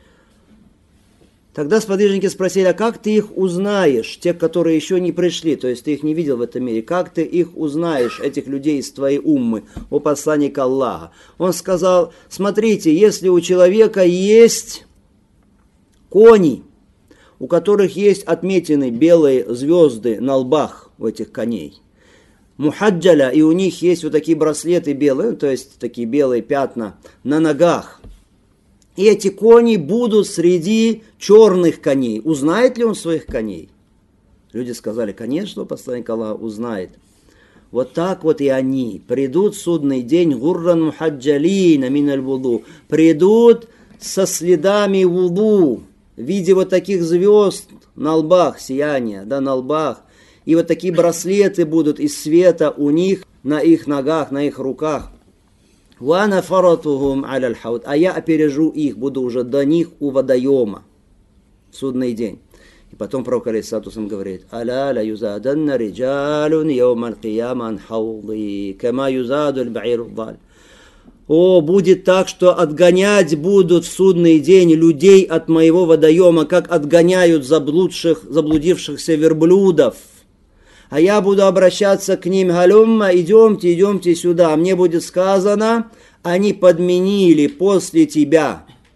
Тогда сподвижники спросили: «А как ты их узнаешь, тех, которые еще не пришли?» То есть ты их не видел в этом мире. Как ты их узнаешь, этих людей из твоей уммы, о посланник Аллаха? Он сказал: «Смотрите, если у человека есть кони, у которых есть отметины белые звезды на лбах у этих коней, мухаджаля, и у них есть вот такие браслеты белые, то есть такие белые пятна на ногах, и эти кони будут среди черных коней. Узнает ли он своих коней?» Люди сказали: «Конечно, посланник Аллаха узнает». Вот так вот и они придут в судный день гурран мухаджалина миналь вуду, придут со следами вуду, в виде вот таких звезд на лбах, сияния, да, на лбах. И вот такие браслеты будут из света у них на их ногах, на их руках. «Вана фаратухум аля аль-хауд», а я опережу их, буду уже до них у водоема в судный день. И потом пророк алейхиссалату вассалям говорит: «Аля ла юзаданна риджалун яумал кияма ан хауди, кама юзаду аль-ба'иру даль». О, будет так, что отгонять будут в судный день людей от моего водоема, как отгоняют заблудившихся верблюдов. А я буду обращаться к ним: «Галюмма, идемте, идемте сюда». Мне будет сказано: «Они подменили после тебя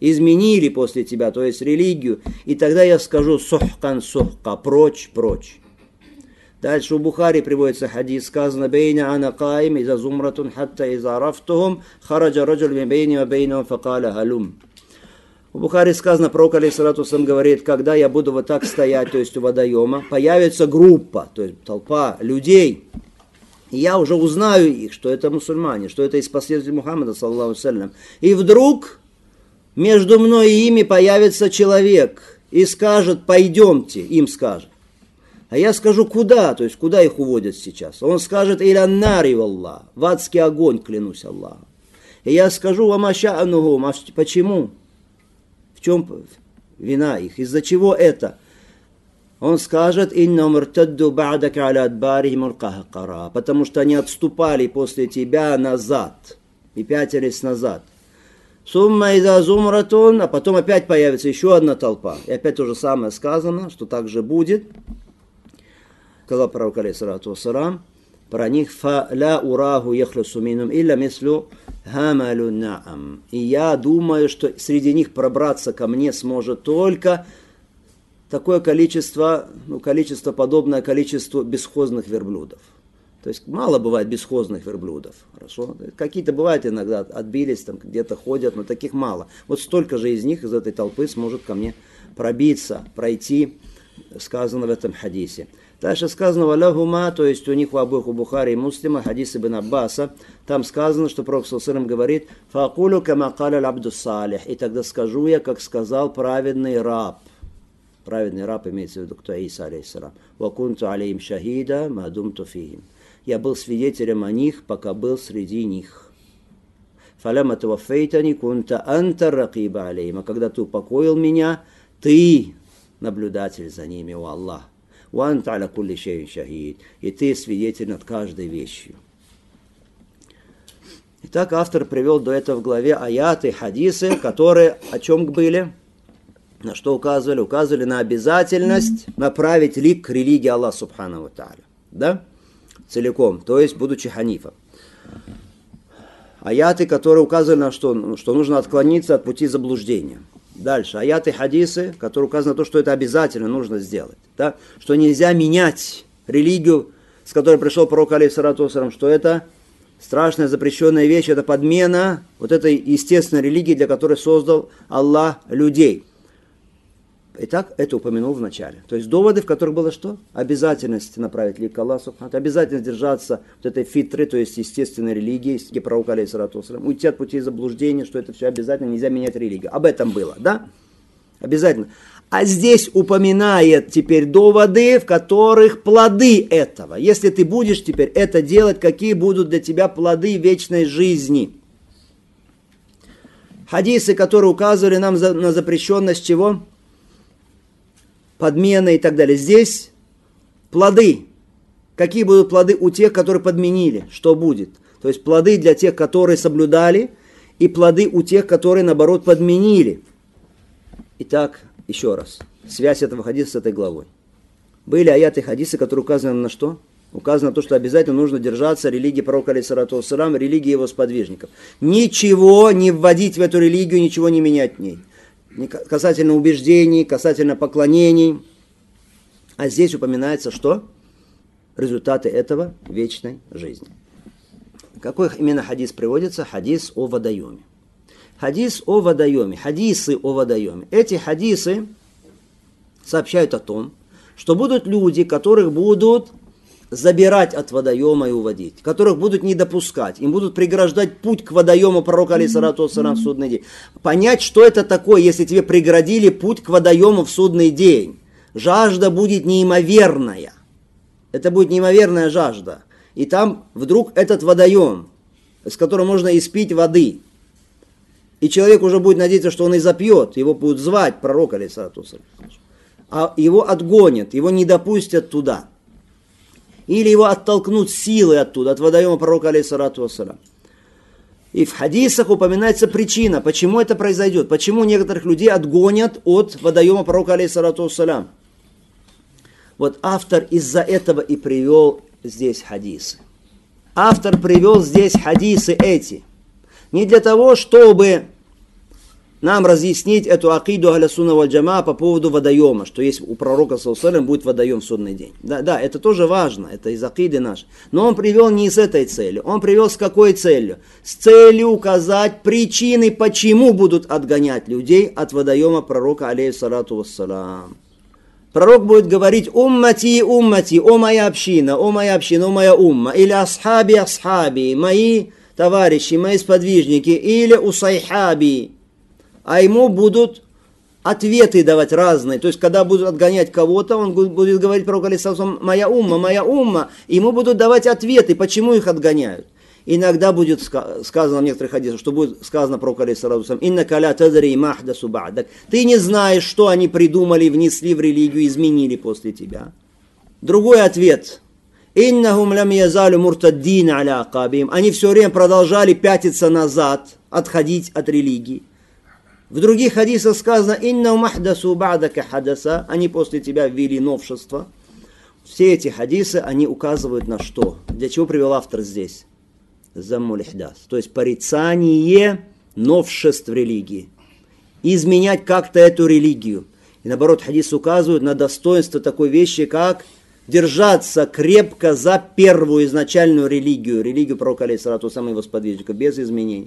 изменили после тебя, то есть религию, и тогда я скажу сухкан сухка, прочь, прочь. Дальше у Бухари приводится хадис, сказано, бейна ана каим, иза зумратун, хатта иза рафтухум, хараджа раджуль ми бейни ва бейнам, факаля галум. У Бухари сказано, пророк алейхиссалату вассалям говорит, когда я буду вот так стоять, то есть у водоема, появится группа, то есть толпа людей, и я уже узнаю их, что это мусульмане, что это из последователей Мухаммада, саллаллаху алейхи ва саллям. И вдруг между мной и ими появится человек и скажет, пойдемте, им скажет. А я скажу, куда, то есть куда их уводят сейчас. Он скажет, илян нари валлах, в адский огонь, клянусь Аллахом. И я скажу, вамаша'анухум, а почему? В чем вина их? Из-за чего это? Он скажет, иннахум иртадду ба'дака аля адбарихим аль-кахкара, потому что они отступали после тебя назад и пятились назад. Сумма иза зумратун, а потом опять появится еще одна толпа. И опять то же самое сказано, что так же будет. Сказал пророк алейхиссалату вассалам про них, фа ла ураху яхлюсу минум илля мислю хамалу наам. И я думаю, что среди них пробраться ко мне сможет только такое количество, количество подобное количеству бесхозных верблюдов. То есть мало бывает бесхозных верблюдов. Хорошо? Какие-то бывают иногда, отбились, там где-то ходят, но таких мало. Вот столько же из них, из этой толпы, сможет ко мне пробиться, пройти, сказано в этом хадисе. Дальше сказано валяхума, то есть у них у обоих, у Бухари и Муслима, хадис ибн Аббаса, там сказано, что Пророк саллаллаху алейхи ва саллям говорит, факулю кама каля аль-абду салих, и тогда скажу я, как сказал праведный раб. Праведный раб имеется в виду, кто Иса алейхиссалам. Вакунту алейхим шахида, мадумту фихим. Я был свидетелем о них, пока был среди них. Фаляма таваффейтани кунта анта ракиба алейхим. А когда ты упокоил меня, ты наблюдатель за ними, о Аллах. Уанта аля кулли шейин шахид. И ты свидетель над каждой вещью. Итак, автор привел до этого в главе аяты, хадисы, которые о чем были? На что указывали? Указывали на обязательность направить лик к религии Аллаха субхану ва тааля. Да? Целиком, то есть будучи ханифом. Аяты, которые указывали на что? Что нужно отклониться от пути заблуждения. Дальше. Аяты, хадисы, которые указывают на то, что это обязательно нужно сделать. Да? Что нельзя менять религию, с которой пришел пророк алейхиссалату вассалам, что это страшная запрещенная вещь, это подмена вот этой естественной религии, для которой создал Аллах людей. Итак, это упомянул в начале. То есть доводы, в которых было что? Обязательность направить лик к Аллаху, обязательность держаться вот этой фитры, то есть естественной религии, стихи пророка алейхиссалату вассалам, уйти от путей заблуждения, что это все обязательно, нельзя менять религию. Об этом было, да? Обязательно. А здесь упоминает теперь доводы, в которых плоды этого. Если ты будешь теперь это делать, какие будут для тебя плоды вечной жизни? Хадисы, которые указывали нам на запрещенность чего? Подмены и так далее. Здесь плоды. Какие будут плоды у тех, которые подменили? Что будет? То есть плоды для тех, которые соблюдали, и плоды у тех, которые, наоборот, подменили. Итак, еще раз. Связь этого хадиса с этой главой. Были аяты хадисы, которые указаны на что? Указано на то, что обязательно нужно держаться религии пророка алейхиссалату вассалам, религии его сподвижников. Ничего не вводить в эту религию, ничего не менять в ней. Касательно убеждений, касательно поклонений. А здесь упоминается что? Результаты этого вечной жизни. Какой именно хадис приводится? Хадис о водоеме. Хадис о водоеме. Хадисы о водоеме. Эти хадисы сообщают о том, что будут люди, которых будут забирать от водоема и уводить, которых будут не допускать, им будут преграждать путь к водоему пророка алейхиссалату вассалам в судный день. Понять, что это такое, если тебе преградили путь к водоему в судный день. Жажда будет неимоверная. Это будет неимоверная жажда. И там вдруг этот водоем, с которым можно испить воды. И человек уже будет надеяться, что он и запьет, его будут звать пророк алейхиссалату вассалам. А его отгонят, его не допустят туда. Или его оттолкнут силой оттуда, от водоема пророка алейхиссалату вассалам. И в хадисах упоминается причина, почему это произойдет, почему некоторых людей отгонят от водоема пророка алейхиссалату вассалам. Вот автор из-за этого и привел здесь хадисы. Автор привел здесь хадисы эти. Не для того, чтобы нам разъяснить эту акиду ахля сунна валь джамаа по поводу водоема, что есть у пророка саллаллаху алейхи ва саллям будет водоем в судный день. Да, это тоже важно, это из акиды нашей. Но он привел не с этой целью. Он привел с какой целью? С целью указать причины, почему будут отгонять людей от водоема пророка алейхиссалату вассалам. Пророк будет говорить уммати, уммати, о моя община, о моя община, о моя умма, или асхаби, асхаби, мои товарищи, мои сподвижники, или усайхаби. А ему будут ответы давать разные. То есть, когда будут отгонять кого-то, он будет говорить пророку алейхиссалату моя умма. Ему будут давать ответы, почему их отгоняют. Иногда будет сказано в некоторых хадисах, что будет сказано пророку алейхиссалату иннака ля тадри ма ахдасу ба'дак. Ты не знаешь, что они придумали, внесли в религию, изменили после тебя. Другой ответ. Иннахум лям язалю муртаддин аля акабим. Они все время продолжали пятиться назад, отходить от религии. В других хадисах сказано, «Иннахум ахдасу ба'дака хадаса», они после тебя ввели новшество. Все эти хадисы, они указывают на что? Для чего привел автор здесь? Заммуль ихдас. То есть порицание новшеств религии. Изменять как-то эту религию. И наоборот, хадисы указывают на достоинство такой вещи, как держаться крепко за первую изначальную религию пророка алейхиссалату вассалам и его сподвижников, без изменений.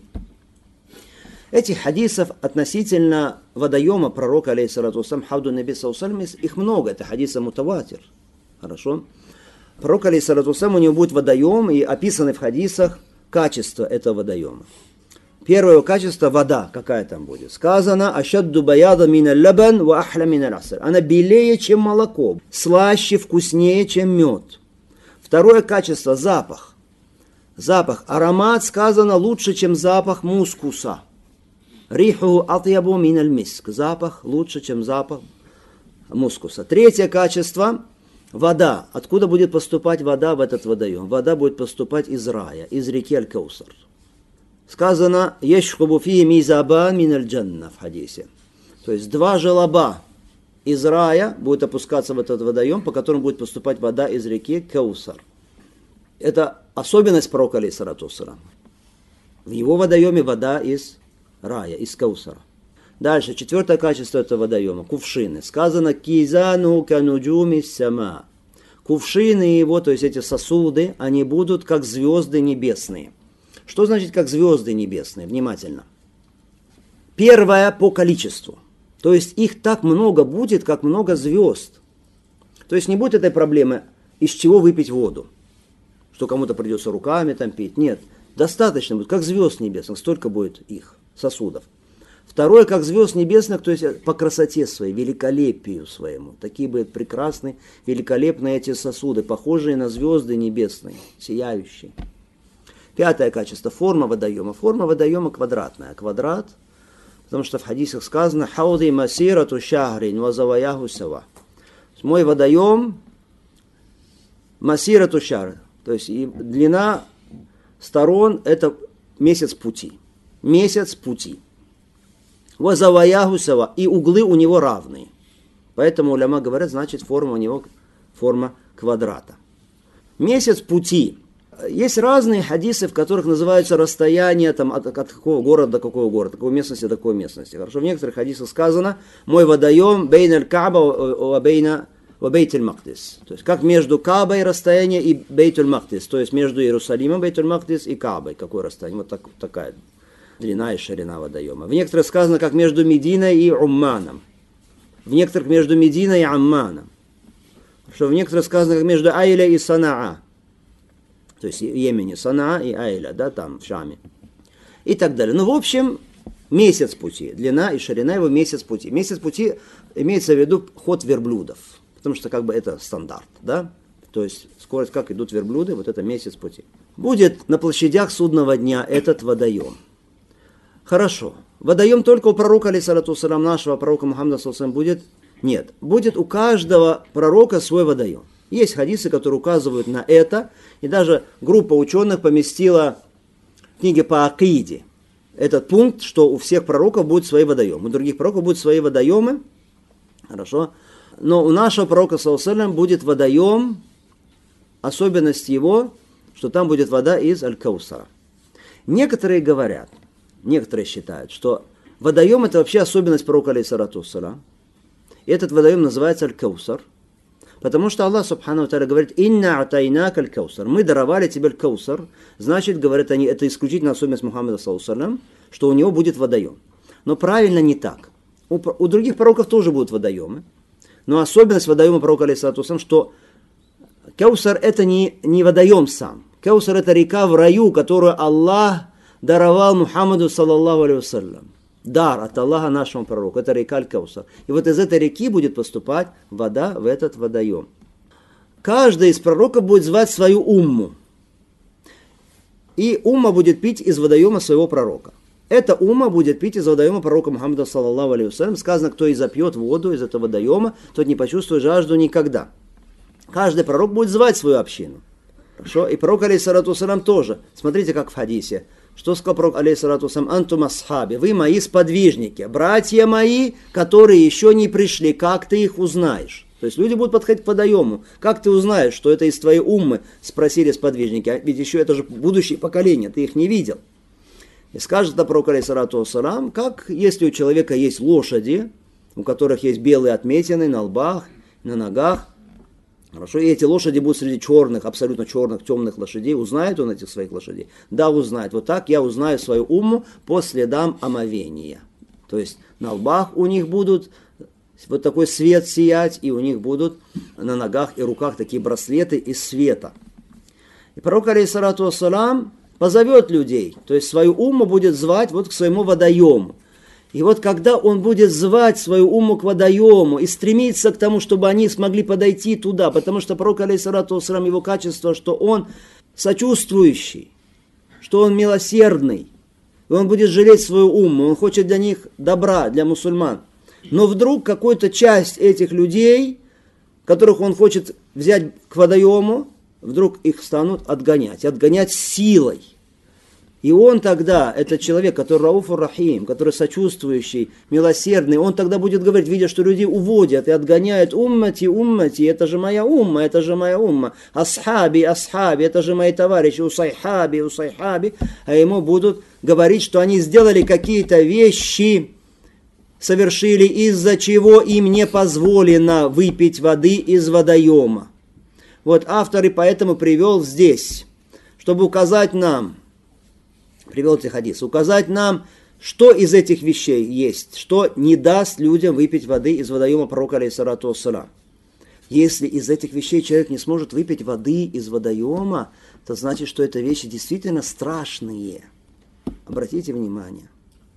Этих хадисов относительно водоема пророка алейхиссалату вассалам, хауду наби саллаллаху алейхи ва саллям, их много, это хадисы мутаватир. Хорошо? Пророк алейхиссалату вассалам, у него будет водоем, и описаны в хадисах качества этого водоема. Первое качество – вода. Какая там будет? Сказано, ашадду баяда миналь лабан ва ахля миналь асаль. Она белее, чем молоко, слаще, вкуснее, чем мед. Второе качество – запах. Запах, аромат, сказано, лучше, чем запах мускуса. Риху атьябу миналь миск. Запах лучше, чем запах мускуса. Третье качество – вода. Откуда будет поступать вода в этот водоем? Вода будет поступать из рая, из реки Аль-Каусар. Сказано, ешхубу фи мизабан миналь джанна в хадисе. То есть два желоба из рая будет опускаться в этот водоем, по которому будет поступать вода из реки Каусар. Это особенность пророка алейхиссалату вассалам. В его водоеме вода из рая, из Каусара. Дальше, четвертое качество этого водоема, кувшины. Сказано, кизану кануджуми сама. Кувшины его, то есть эти сосуды, они будут как звезды небесные. Что значит как звезды небесные? Внимательно. Первое по количеству. То есть их так много будет, как много звезд. То есть не будет этой проблемы, из чего выпить воду. Что кому-то придется руками там пить. Нет. Достаточно будет, как звезд небесных, столько будет их сосудов. Второе, как звезд небесных, то есть по красоте своей, великолепию своему. Такие будут прекрасные, великолепные эти сосуды, похожие на звезды небесные, сияющие. Пятое качество, форма водоема. Форма водоема квадратная. Квадрат, потому что в хадисах сказано «Хауди масирату шахрин вазаваяху сава». Мой водоем масирату шахр, то есть и длина сторон это месяц пути. Месяц пути. Вазаваяху сава, и углы у него равные. Поэтому уляма говорят, значит форма у него форма квадрата. Месяц пути. Есть разные хадисы, в которых называются расстояние там, от какого города до какого города, какой местности до какой местности. Хорошо, в некоторых хадисах сказано «Мой водоем бейн аль-Кааба ва бейт аль-Мактис». То есть как между Каабой расстояние и бейт аль-Мактис. То есть между Иерусалимом, бейт аль-Мактис и Каабой. Какое расстояние? Вот такая длина и ширина водоема. В некоторых сказано как между Мединой и Умманом. В некоторых между Мединой и Амманом. Хорошо, в некоторых сказано как между Айля и Санаа. То есть в Йемене Санаа и Айля, да, там, в Шаме. И так далее. Ну, в общем, месяц пути. Длина и ширина его месяц пути. Месяц пути имеется в виду ход верблюдов. Потому что как бы это стандарт, да. То есть скорость, как идут верблюды, вот это месяц пути. Будет на площадях судного дня этот водоем. Хорошо. Водоем только у пророка, алейхиссалату вассалам, нашего пророка Мухаммада, саллаллаху алейхи ва саллям, будет? Нет. Будет у каждого пророка свой водоем. Есть хадисы, которые указывают на это, и даже группа ученых поместила в книге по акиде этот пункт, что у всех пророков будут свои водоемы, у других пророков будут свои водоемы, хорошо, но у нашего пророка, саллаллаху алейхи ва саллям, будет водоем, особенность его, что там будет вода из Аль-Каусара. Некоторые говорят, некоторые считают, что водоем – это вообще особенность пророка, алейхиссалату вассалам. Этот водоем называется аль-Каусар, потому что Аллах, субхану ва тааля, говорит: «Инна атайнака аль-Каусар». Мы даровали тебе аль-Каусар. Значит, говорят они, это исключительно особенность Мухаммада, саллаллаху алейхи ва саллям, что у него будет водоем. Но правильно не так. У других пророков тоже будут водоемы. Но особенность водоема пророка, алейхиссалату вассалам, что Каусар – это не водоем сам. Каусар – это река в раю, которую Аллах даровал Мухаммаду, саллаллаху алейхи ва саллям. Дар от Аллаха нашему пророку. Это река Аль-Каусар. И вот из этой реки будет поступать вода в этот водоем. Каждый из пророков будет звать свою умму. И умма будет пить из водоема своего пророка. Эта умма будет пить из водоема пророка Мухаммада, саллаллаху алейхи ва саллям. Сказано, кто и запьет воду из этого водоема, тот не почувствует жажду никогда. Каждый пророк будет звать свою общину. Хорошо? И пророк, алейхиссалату вассалям, тоже. Смотрите, как в хадисе. Что сказал пророк, алейхиссалату вассалям: «Антум асхаби», вы мои сподвижники, братья мои, которые еще не пришли, как ты их узнаешь? То есть люди будут подходить к водоему. Как ты узнаешь, что это из твоей уммы, спросили сподвижники. Ведь еще это же будущее поколение, ты их не видел. И скажет пророк, алейхиссалату вассалям, как если у человека есть лошади, у которых есть белые отметины на лбах, на ногах. Хорошо, и эти лошади будут среди черных, абсолютно черных, темных лошадей. Узнает он этих своих лошадей? Да, узнает. Вот так я узнаю свою умму по следам омовения. То есть на лбах у них будут вот такой свет сиять, и у них будут на ногах и руках такие браслеты из света. И пророк, алейхиссалату вассалам, позовет людей, то есть свою умму будет звать вот к своему водоему. И вот когда он будет звать свою умму к водоему и стремиться к тому, чтобы они смогли подойти туда, потому что пророк, алейхиссалату вассалам, его качество, что он сочувствующий, что он милосердный, и он будет жалеть свою умму, он хочет для них добра, для мусульман. Но вдруг какая-то часть этих людей, которых он хочет взять к водоему, вдруг их станут отгонять силой. И он тогда, этот человек, который рауфур рахим, который сочувствующий, милосердный, он тогда будет говорить, видя, что люди уводят и отгоняют: уммати, уммати, это же моя умма, это же моя умма, асхаби, асхаби, это же мои товарищи, усайхаби, усайхаби, а ему будут говорить, что они сделали какие-то вещи, совершили, из-за чего им не позволено выпить воды из водоема. Вот автор и поэтому привел здесь, чтобы указать нам, привел эти хадисы, указать нам, что из этих вещей есть, что не даст людям выпить воды из водоема пророка, алейхиссалату вассалам. Если из этих вещей человек не сможет выпить воды из водоема, то значит, что это вещи действительно страшные. Обратите внимание.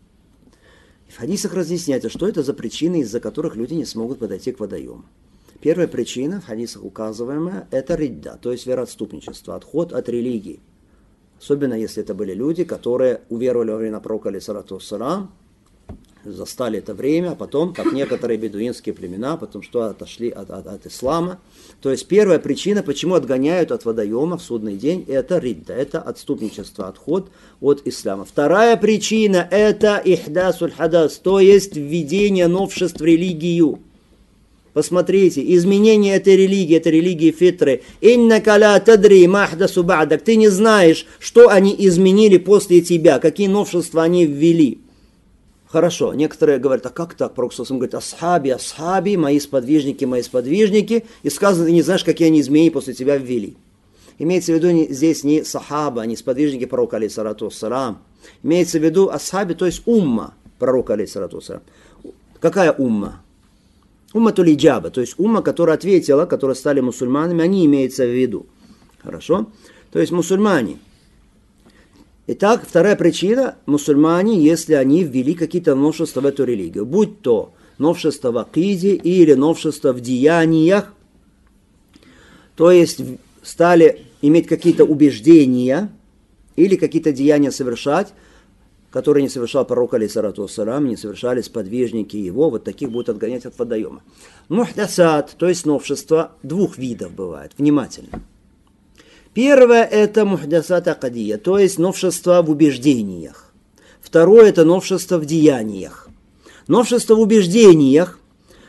В хадисах разъясняется, что это за причины, из-за которых люди не смогут подойти к водоему. Первая причина, в хадисах указываемая, это ридда, то есть вероотступничество, отход от религии. Особенно, если это были люди, которые уверовали во время пророка, алейхиссалату вассалам, застали это время, а потом, как некоторые бедуинские племена, потом что отошли от ислама. То есть первая причина, почему отгоняют от водоема в судный день, это ридда, это отступничество, отход от ислама. Вторая причина – это ихдасуль хадас, то есть введение новшеств в религию. Посмотрите, изменение этой религии фитры. «Иннака ла тадри махдасу ба'дак». Ты не знаешь, что они изменили после тебя, какие новшества они ввели. Хорошо, некоторые говорят: а как так? Пророк говорит: асхаби, асхаби, мои сподвижники. И сказано, ты не знаешь, какие они изменения после тебя ввели. Имеется в виду здесь не сахаба, не сподвижники пророка, алейхиссалату вассалам. Имеется в виду асхаби, то есть умма пророка, алейхиссалату вассалам. Какая умма? Умма тулиджаба, то есть умма, которая ответила, которые стали мусульманами, они имеются в виду. Хорошо? То есть мусульмане. Итак, вторая причина – мусульмане, если они ввели какие-то новшества в эту религию. Будь то новшество в акиде или новшество в деяниях, то есть стали иметь какие-то убеждения или какие-то деяния совершать, которые не совершал пророк, алейхиссалату вассалам, не совершали сподвижники его, вот таких будут отгонять от водоема. Мухдасат, то есть новшество, двух видов бывает, внимательно. Первое – это мухдасат акадия, то есть новшество в убеждениях. Второе – это новшество в деяниях. Новшество в убеждениях,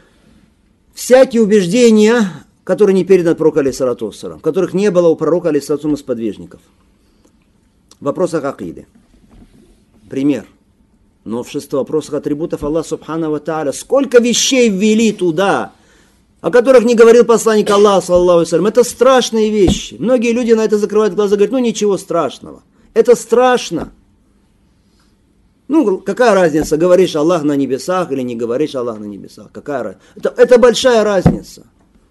всякие убеждения, которые не переданы пророку, алейхиссалату вассалам, которых не было у пророка, алейхиссалату вассалам, сподвижников. В вопросах акиды. Пример. Новшество в вопросах атрибутов Аллаха Субхану ва Тааля. Сколько вещей ввели туда, о которых не говорил посланник Аллаха, саллаллаху алейхи ва саллям. Это страшные вещи. Многие люди на это закрывают глаза и говорят, ну ничего страшного. Это страшно. Ну, какая разница, говоришь Аллах на небесах или не говоришь Аллах на небесах? Какая разница? Это большая разница.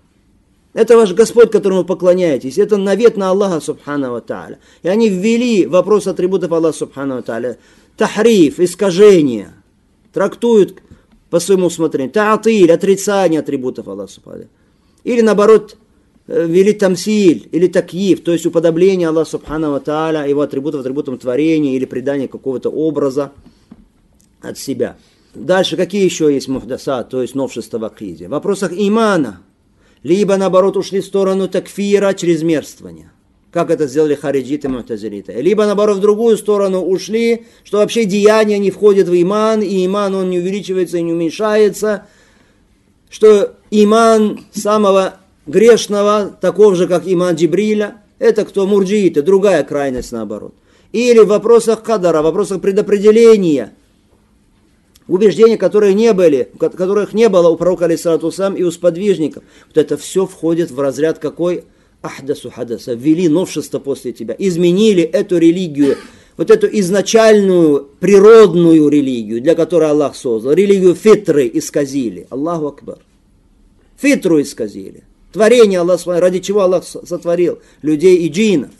Это ваш Господь, которому вы поклоняетесь. Это навет на Аллаха Субхану ва Тааля. И они ввели вопрос атрибутов Аллаха Субхану ва Тааля. Тахриф, искажение. Трактуют по своему усмотрению. Таатиль, отрицание атрибутов Аллаха Субхану. Или наоборот, вели тамсиль, или такьиф, то есть уподобление Аллаха Субхану ва Тааля, его атрибутов, атрибутам творения, или придание какого-то образа от себя. Дальше, какие еще есть мухдасат, то есть новшества в акиде? В вопросах имана. Либо, наоборот, ушли в сторону такфира, чрезмерствования. Как это сделали хариджиты и му'тазилиты. Либо, наоборот, в другую сторону ушли, что вообще деяния не входят в иман, и иман, он не увеличивается и не уменьшается, что иман самого грешного, таков же, как иман Джибриля, это кто мурджииты, другая крайность наоборот. Или в вопросах кадара, в вопросах предопределения, убеждения, которых не было у пророка алейхиссалату вассалям и у сподвижников. Вот это все входит в разряд какой? Ахдасу хадаса. Ввели новшество после тебя. Изменили эту религию, вот эту изначальную, природную религию, для которой Аллах создал. Религию фитры исказили. Аллаху акбар. Фитру исказили. Творение Аллаха, ради чего Аллах сотворил людей и джиннов.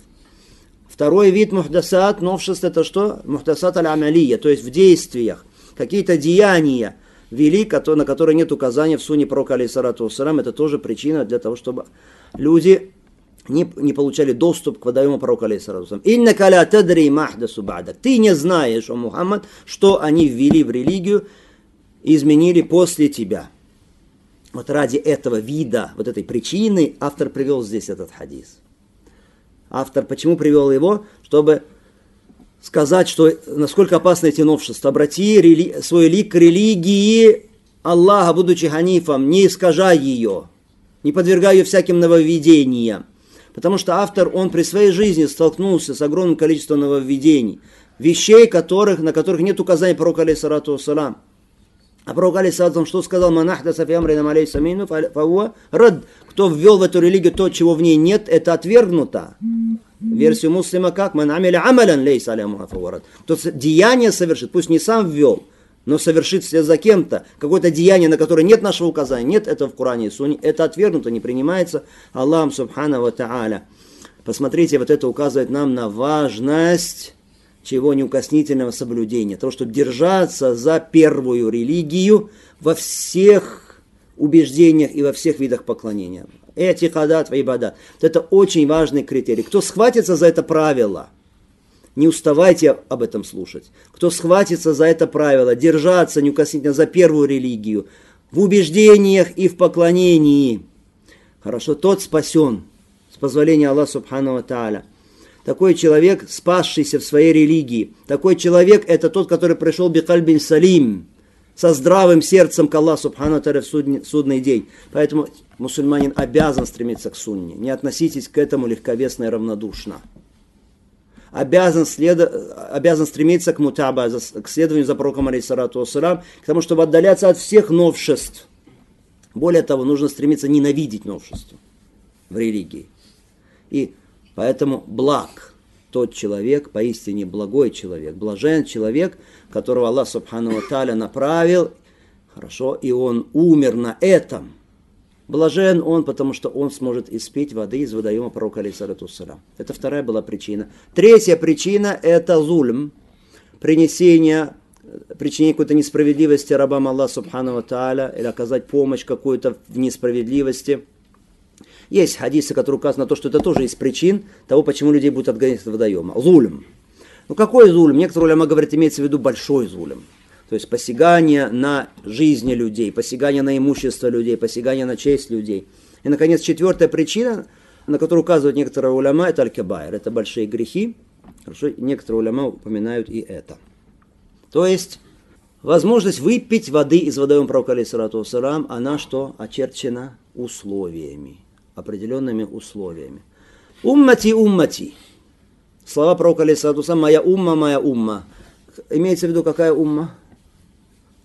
Второй вид мухдасат, новшеств, это что? Мухдасат аль-амалия, то есть в действиях. Какие-то деяния вели, на которые нет указания в сунне пророка алейхиссалату вассалям. Это тоже причина для того, чтобы люди не получали доступ к водоему пророка алейхиссалату вассалям. «Иннака ля тадри махдасу ба'дак». Ты не знаешь, о Мухаммад, что они ввели в религию и изменили после тебя. Вот ради этого вида, вот этой причины автор привел здесь этот хадис. Автор почему привел его? Чтобы сказать, что насколько опасны эти новшества. Обрати свой лик к религии Аллаха, будучи ханифом, не искажай ее, не подвергай ее всяким нововведениям. Потому что автор, он при своей жизни столкнулся с огромным количеством нововведений, вещей, на которых нет указаний пророка алейхиссалату вассалям. А пророк алейхиссалату что сказал? «Манахдаса фи амрина ма лейса минху фахуа рад». Кто ввел в эту религию то, чего в ней нет, это отвергнуто. Версию муслима как? «Ман амиля амалян лейса алейхи фахуа рад». Кто деяние совершит, пусть не сам ввел, но совершит вслед за кем-то какое-то деяние, на которое нет нашего указания, нет этого в Коране и Сунне, это отвергнуто, не принимается Аллахом Субхану ва Тааля. Посмотрите, вот это указывает нам на важность чего неукоснительного соблюдения, того, чтобы держаться за первую религию во всех убеждениях и во всех видах поклонения. Этикадат ва ибадат. Это очень важный критерий. Кто схватится за это правило, не уставайте об этом слушать. Кто схватится за это правило, держаться неукоснительно за первую религию, в убеждениях и в поклонении, хорошо, тот спасен, с позволения Аллаха Субхану ва Тааля. Такой человек, спасшийся в своей религии, такой человек, это тот, который пришел бикальбин салим, со здравым сердцем к Аллаху Субхану ва Тааля в судный день. Поэтому мусульманин обязан стремиться к сунне. Не относитесь к этому легковесно и равнодушно. Обязан стремиться к мутаба, к следованию за пророком алейхиссалату вассалям, к тому, чтобы отдаляться от всех новшеств. Более того, нужно стремиться ненавидеть новшества в религии. И поэтому благ тот человек, поистине благой человек, блажен человек, которого Аллах Субхану ва Тааля направил, хорошо, и он умер на этом. Блажен он, потому что он сможет испить воды из водоема пророка алейхиссалату вассалям. Это вторая была причина. Третья причина – это зульм, причинение какой-то несправедливости рабам Аллаха Субхану ва Тааля, или оказать помощь какой-то в несправедливости. Есть хадисы, которые указывают на то, что это тоже из причин того, почему людей будут отгонять от водоема. Зульм. Ну какой зульм? Некоторые уляма говорят, имеется в виду большой зульм. То есть посягание на жизни людей, посягание на имущество людей, посягание на честь людей. И, наконец, четвертая причина, на которую указывают некоторые уляма, это аль-кабайр, это большие грехи. Хорошо, некоторые уляма упоминают и это. То есть, возможность выпить воды из водоема пророка алейхиссалату вассалям, она что? Очерчена условиями, определенными условиями. Уммати, уммати. Слова пророка алейхиссалату вассалям, моя умма, моя умма. Имеется в виду какая умма?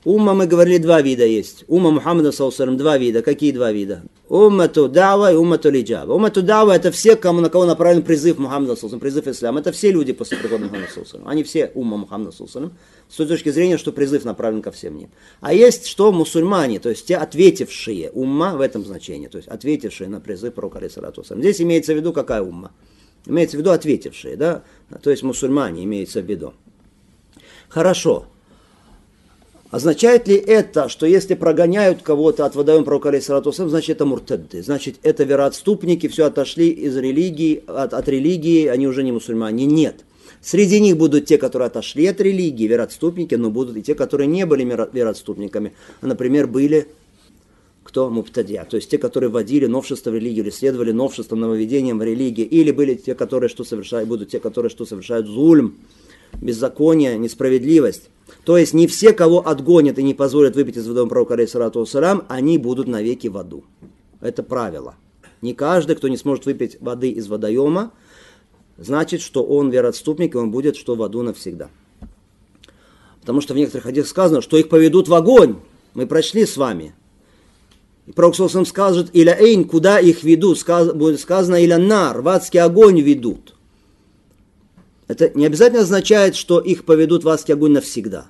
Умма, мы говорили, два вида есть. Умма Мухаммада, саллаллаху два вида. Какие два вида? Уммату дава и уммату лиджаба. Уммату дава — это все, на кого направлен призыв Мухаммада, саллаллаху, призыв ислама. Это все люди после прихода Мухаммада, саллаллаху. Они все умма Мухаммада, саллаллаху, с той точки зрения, что призыв направлен ко всем ним. А есть что мусульмане, то есть те ответившие, умма в этом значении, то есть ответившие на призыв пророка, алейхиссалату вассалям. Здесь имеется в виду какая умма? Имеется в виду ответившие, да? То есть мусульмане имеется в виду. Хорошо. Означает ли это, что если прогоняют кого-то от водоема пророка, алейхиссалату вассалям, значит это муртадды, значит это вероотступники, все отошли из религии, от религии, они уже не мусульмане? Нет. Среди них будут те, которые отошли от религии, вероотступники, но будут и те, которые не были вероотступниками. Например, были кто? Мубтадия, то есть те, которые вводили новшества в религию, или следовали новшествам, нововведениям в религии, или были те, которые что совершают, будут те, которые что совершают зульм, беззаконие, несправедливость. То есть не все, кого отгонят и не позволят выпить из водоема пророка, алейхиссалату вассалям, они будут навеки в аду. Это правило. Не каждый, кто не сможет выпить воды из водоема, значит, что он вероотступник, и он будет что в аду навсегда. Потому что в некоторых хадисах сказано, что их поведут в огонь. Мы прочли с вами. И пророк саллаллаху скажет: «Иля эйн», куда их ведут? Будет сказано: «Иля нар», в адский огонь ведут. Это не обязательно означает, что их поведут в адский огонь навсегда.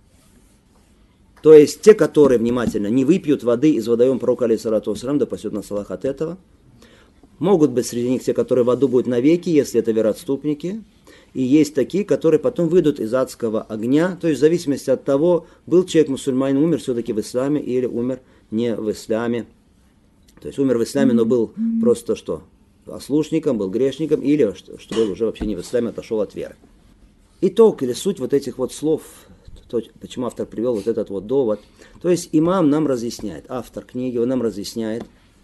То есть те, которые внимательно не выпьют воды из водоема пророка, алейхиссалату вассалям, да спасет нас Аллах от этого. Могут быть среди них те, которые в аду будут навеки, если это вероотступники. И есть такие, которые потом выйдут из адского огня. То есть в зависимости от того, был человек мусульманин, умер все-таки в исламе или умер не в исламе. То есть умер в исламе, но был просто что? Ослушником, был грешником, или что был уже вообще не в исламе, отошел от веры. Итог или суть вот этих вот слов, то, почему автор привел вот этот вот довод. То есть имам нам разъясняет, автор книги, он нам разъясняет,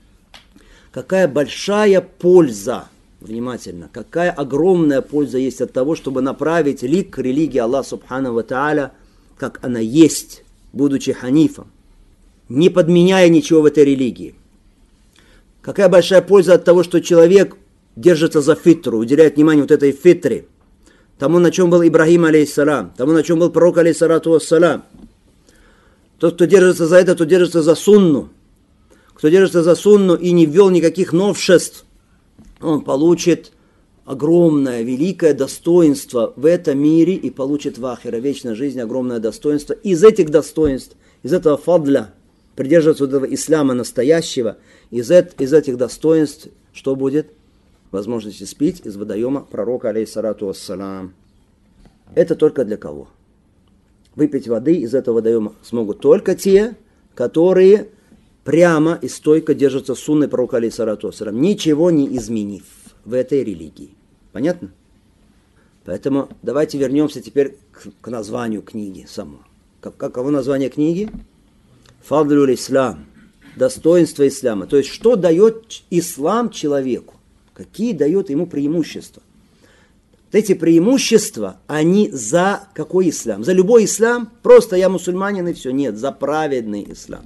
какая большая польза, внимательно, какая огромная польза есть от того, чтобы направить лик к религии Аллаха Субхану ва Тааля, как она есть, будучи ханифом, не подменяя ничего в этой религии. Какая большая польза от того, что человек держится за фитру, уделяет внимание вот этой фитре, тому, на чем был Ибрахим, алейхиссалам, тому, на чем был пророк, алейхиссалату вассалам. Тот, кто держится за это, тот держится за сунну. Кто держится за сунну и не ввел никаких новшеств, он получит огромное, великое достоинство в этом мире и получит в ахире, вечной жизни, огромное достоинство. Из этих достоинств, из этого фадля, придерживаться вот этого ислама настоящего, из этих достоинств, что будет? Возможность испить из водоема пророка, алейхиссалату вассалам. Это только для кого? Выпить воды из этого водоема смогут только те, которые прямо и стойко держатся сунны пророка, алейхиссалату вассалам, ничего не изменив в этой религии. Понятно? Поэтому давайте вернемся теперь к названию книги самой. Каково название книги? Фадлюль ислам. Достоинство ислама. То есть, что дает ислам человеку? Какие дает ему преимущества? Вот эти преимущества, они за какой ислам? За любой ислам? Просто я мусульманин и все. Нет, за праведный ислам.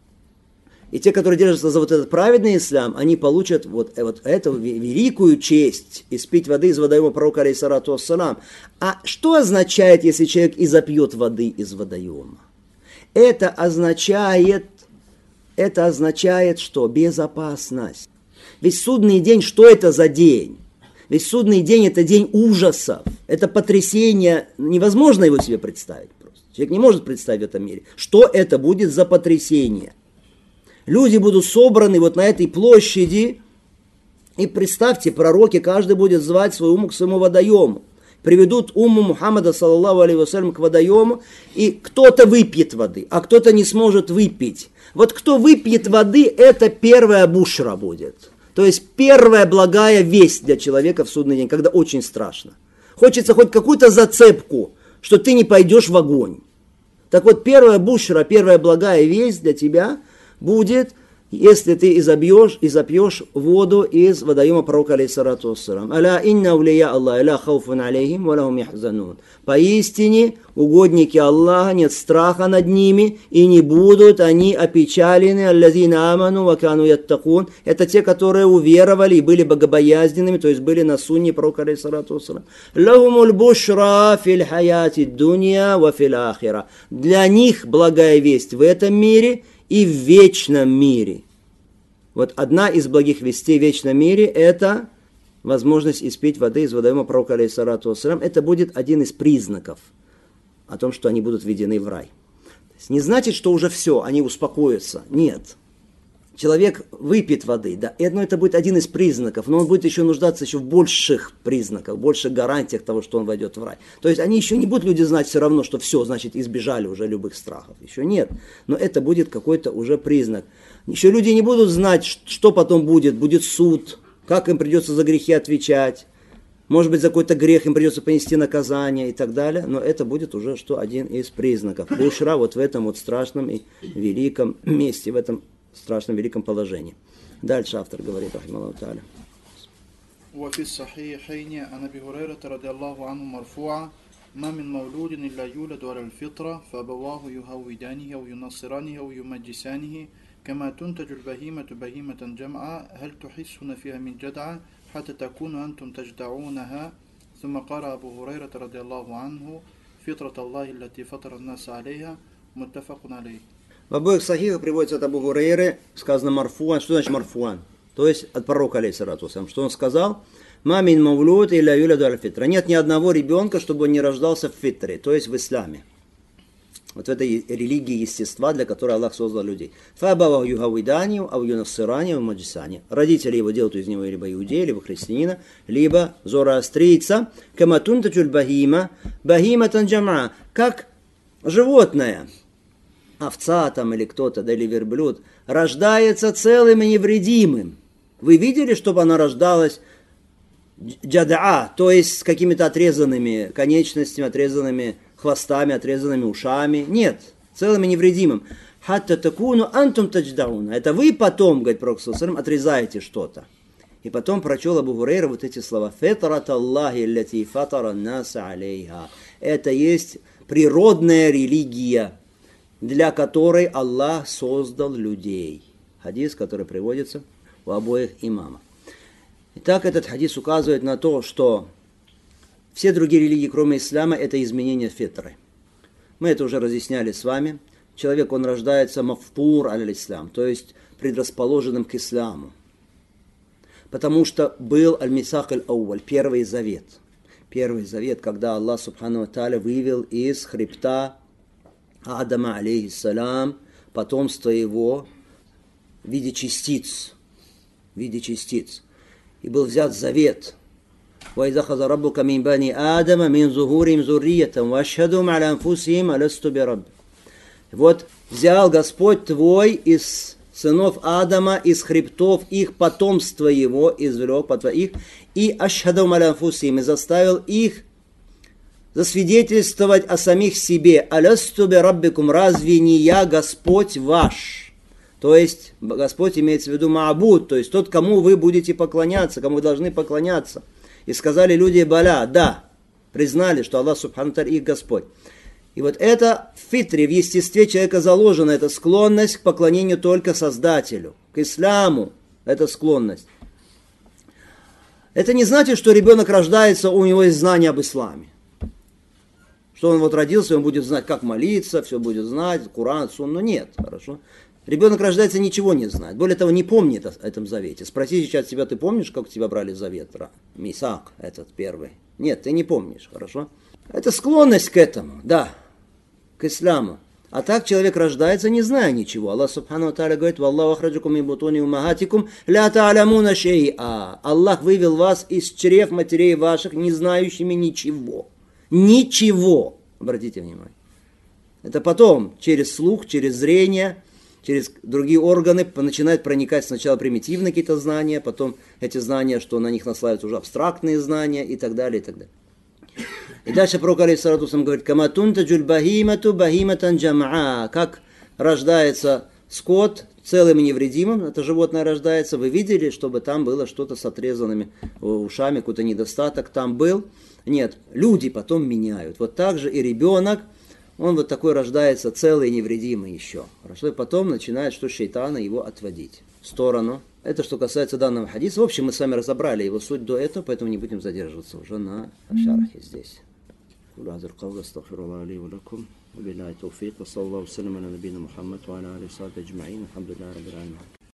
И те, которые держатся за вот этот праведный ислам, они получат вот эту великую честь испить воды из водоема пророка, алейхиссалату вассалам. А что означает, если человек и запьет воды из водоема? Это означает, что безопасность. Ведь судный день, что это за день? Ведь судный день — это день ужасов. Это потрясение, невозможно его себе представить просто. Человек не может представить в этом мире. Что это будет за потрясение? Люди будут собраны вот на этой площади, и представьте, пророки, каждый будет звать свою умму к своему водоему. Приведут умму Мухаммада, саллаллаху алейхи вассалям, к водоему, и кто-то выпьет воды, а кто-то не сможет выпить. Вот кто выпьет воды, это первая бушра будет. То есть первая благая весть для человека в судный день, когда очень страшно. Хочется хоть какую-то зацепку, что ты не пойдешь в огонь. Так вот, первая бушра, первая благая весть для тебя будет если ты изопьешь воду из водоема пророка алейхиссалату вассалам. Аля инна улия Аллах, ля хауфун алейхим, ва лахум яхзанун. Поистине, угодники Аллаха, нет страха над ними, и не будут они опечалены. Аллазина аману ва кану яттакун. Это те, которые уверовали и были богобоязненными, то есть были на сунне пророка алейхиссалату вассалам. Лахумуль бушра фил хаяти дунья ва фил ахира. Для них благая весть в этом мире и в вечном мире. Вот одна из благих вестей в вечном мире – это возможность испить воды из водоема пророка алейхиссалату вассалам. Это будет один из признаков о том, что они будут введены в рай. То есть не значит, что уже все, они успокоятся. Нет. Человек выпьет воды, да, но это будет один из признаков, но он будет еще нуждаться еще в больших признаках, больших гарантиях того, что он войдет в рай. То есть они еще не будут люди знать все равно, что все, значит, избежали уже любых страхов. Еще нет, но это будет какой-то уже признак. Еще люди не будут знать, что потом будет суд, как им придется за грехи отвечать, может быть, за какой-то грех им придется понести наказание и так далее, но это будет уже что один из признаков. Бушра вот в этом вот страшном и великом месте, в этом страшном великом положении. Дальше автор говорит, рахималлаху тааля. وفي الصحيحين عن أبي هريرة رضي الله عنه مرفوعا ما من مولود إلا يولد على الفطرة فأبواه يهودانه أو ينصرانه أو يمجسانه كما تنتج البهيمة بهيمة جمعا هل تحسون فيها من جدعة حتى تكونوا أنتم تجدعونها ثم قال أبو هريرة رضي الله عنه فطرة الله التي فطر الناس عليها متفق عليه. В обоих сахихах приводится от Абу Гурейры, сказано марфуан. Что значит марфуан? То есть от пророка алейхиссалату вассалам. Что он сказал? Мамин мавлуд илля юляду аль-фитра. Нет ни одного ребенка, чтобы он не рождался в фитре, то есть в исламе. Вот в этой религии естества, для которой Аллах создал людей. Фабаваху юхавиданию, ау юнассиранию, маджисани. Родители его делают из него либо иудея, либо христианина, либо зороастрийца. Каматунтачуль бахима, бахиматан джама. Как животное, овца там или кто-то, да, или верблюд, рождается целым и невредимым. Вы видели, чтобы она рождалась джадаа, то есть с какими-то отрезанными конечностями, отрезанными хвостами, отрезанными ушами? Нет, целым и невредимым. Хатта такуну антум тадждауна. Это вы потом, говорит пророк саллаллаху алейхи ва саллям, отрезаете что-то. И потом прочел Абу Гурейра вот эти слова. Фитрат Аллахи аллати фатара наса алейха. Это есть природная религия, для которой Аллах создал людей. Хадис, который приводится у обоих имамов. Итак, этот хадис указывает на то, что все другие религии, кроме ислама, это изменение фитры. Мы это уже разъясняли с вами. Человек, он рождается мафтур аль-ислам, то есть предрасположенным к исламу. Потому что был аль-мисак аль-ауаль, первый завет. Первый завет, когда Аллах субхану ва тааля вывел из хребта Адама, алейхиссалям, потомство его в виде частиц. И был взят завет. وَإِذَا خَذَ رَبُّكَ مِنْ بَنِي آدَمَ مِنْ ظُهُورِهِمْ ذُرِّيَّتَهُمْ وَأَشْهَدُهُمْ عَلَى أَنفُسِهِمْ أَلَسْتُ بِرَبِّكُمْ. Вот взял Господь твой из сынов Адама, из хребтов их, потомство его извлек по твоих, и ашхадум аля анфусихим, и заставил их засвидетельствовать о самих себе. Алясту бираббикум, разве не я Господь ваш? То есть Господь имеется в виду маабуд, то есть тот, кому вы будете поклоняться, кому вы должны поклоняться. И сказали люди баля, да, признали, что Аллах субхану тааля их Господь. И вот это в фитре, в естестве человека заложена эта склонность к поклонению только Создателю, к исламу, эта склонность. Это не значит, что ребенок рождается, у него есть знание об исламе. Что он вот родился, он будет знать, как молиться, все будет знать, Куран, сунну, нет, хорошо. Ребенок рождается, ничего не знает. Более того, не помнит о этом завете. Спроси сейчас себя, ты помнишь, как тебя брали завет? Мисак, этот первый. Нет, ты не помнишь, хорошо? Это склонность к этому, да, к исламу. А так человек рождается, не зная ничего. Аллах субхану ва тааля говорит: «Валлаху ахраджакум мин бутуни уммахатикум ля та'алямуна шей'a». Аллах вывел вас из чрев матерей ваших, не знающими ничего. Ничего. Обратите внимание. Это потом, через слух, через зрение, через другие органы начинают проникать сначала примитивные какие-то знания, потом эти знания, что на них наслаиваются уже абстрактные знания и так далее, и так далее. И дальше пророк алейхиссалату вассалям говорит: «Каматунтаджуль бахимату бахиматан джамаа». Как рождается скот целым и невредимым это животное рождается. Вы видели, чтобы там было что-то с отрезанными ушами, какой-то недостаток там был? Нет, люди потом меняют. Вот так же и ребенок, он вот такой рождается целый и невредимый еще. Хорошо, и потом начинает, что шейтана его отводить в сторону. Это что касается данного хадиса. В общем, мы с вами разобрали его суть до этого, поэтому не будем задерживаться уже на шарахе здесь. وبالله التوفيق وصلى الله وسلم على نبينا محمد وعلى اله وصحبه اجمعين الحمد لله رب العالمين.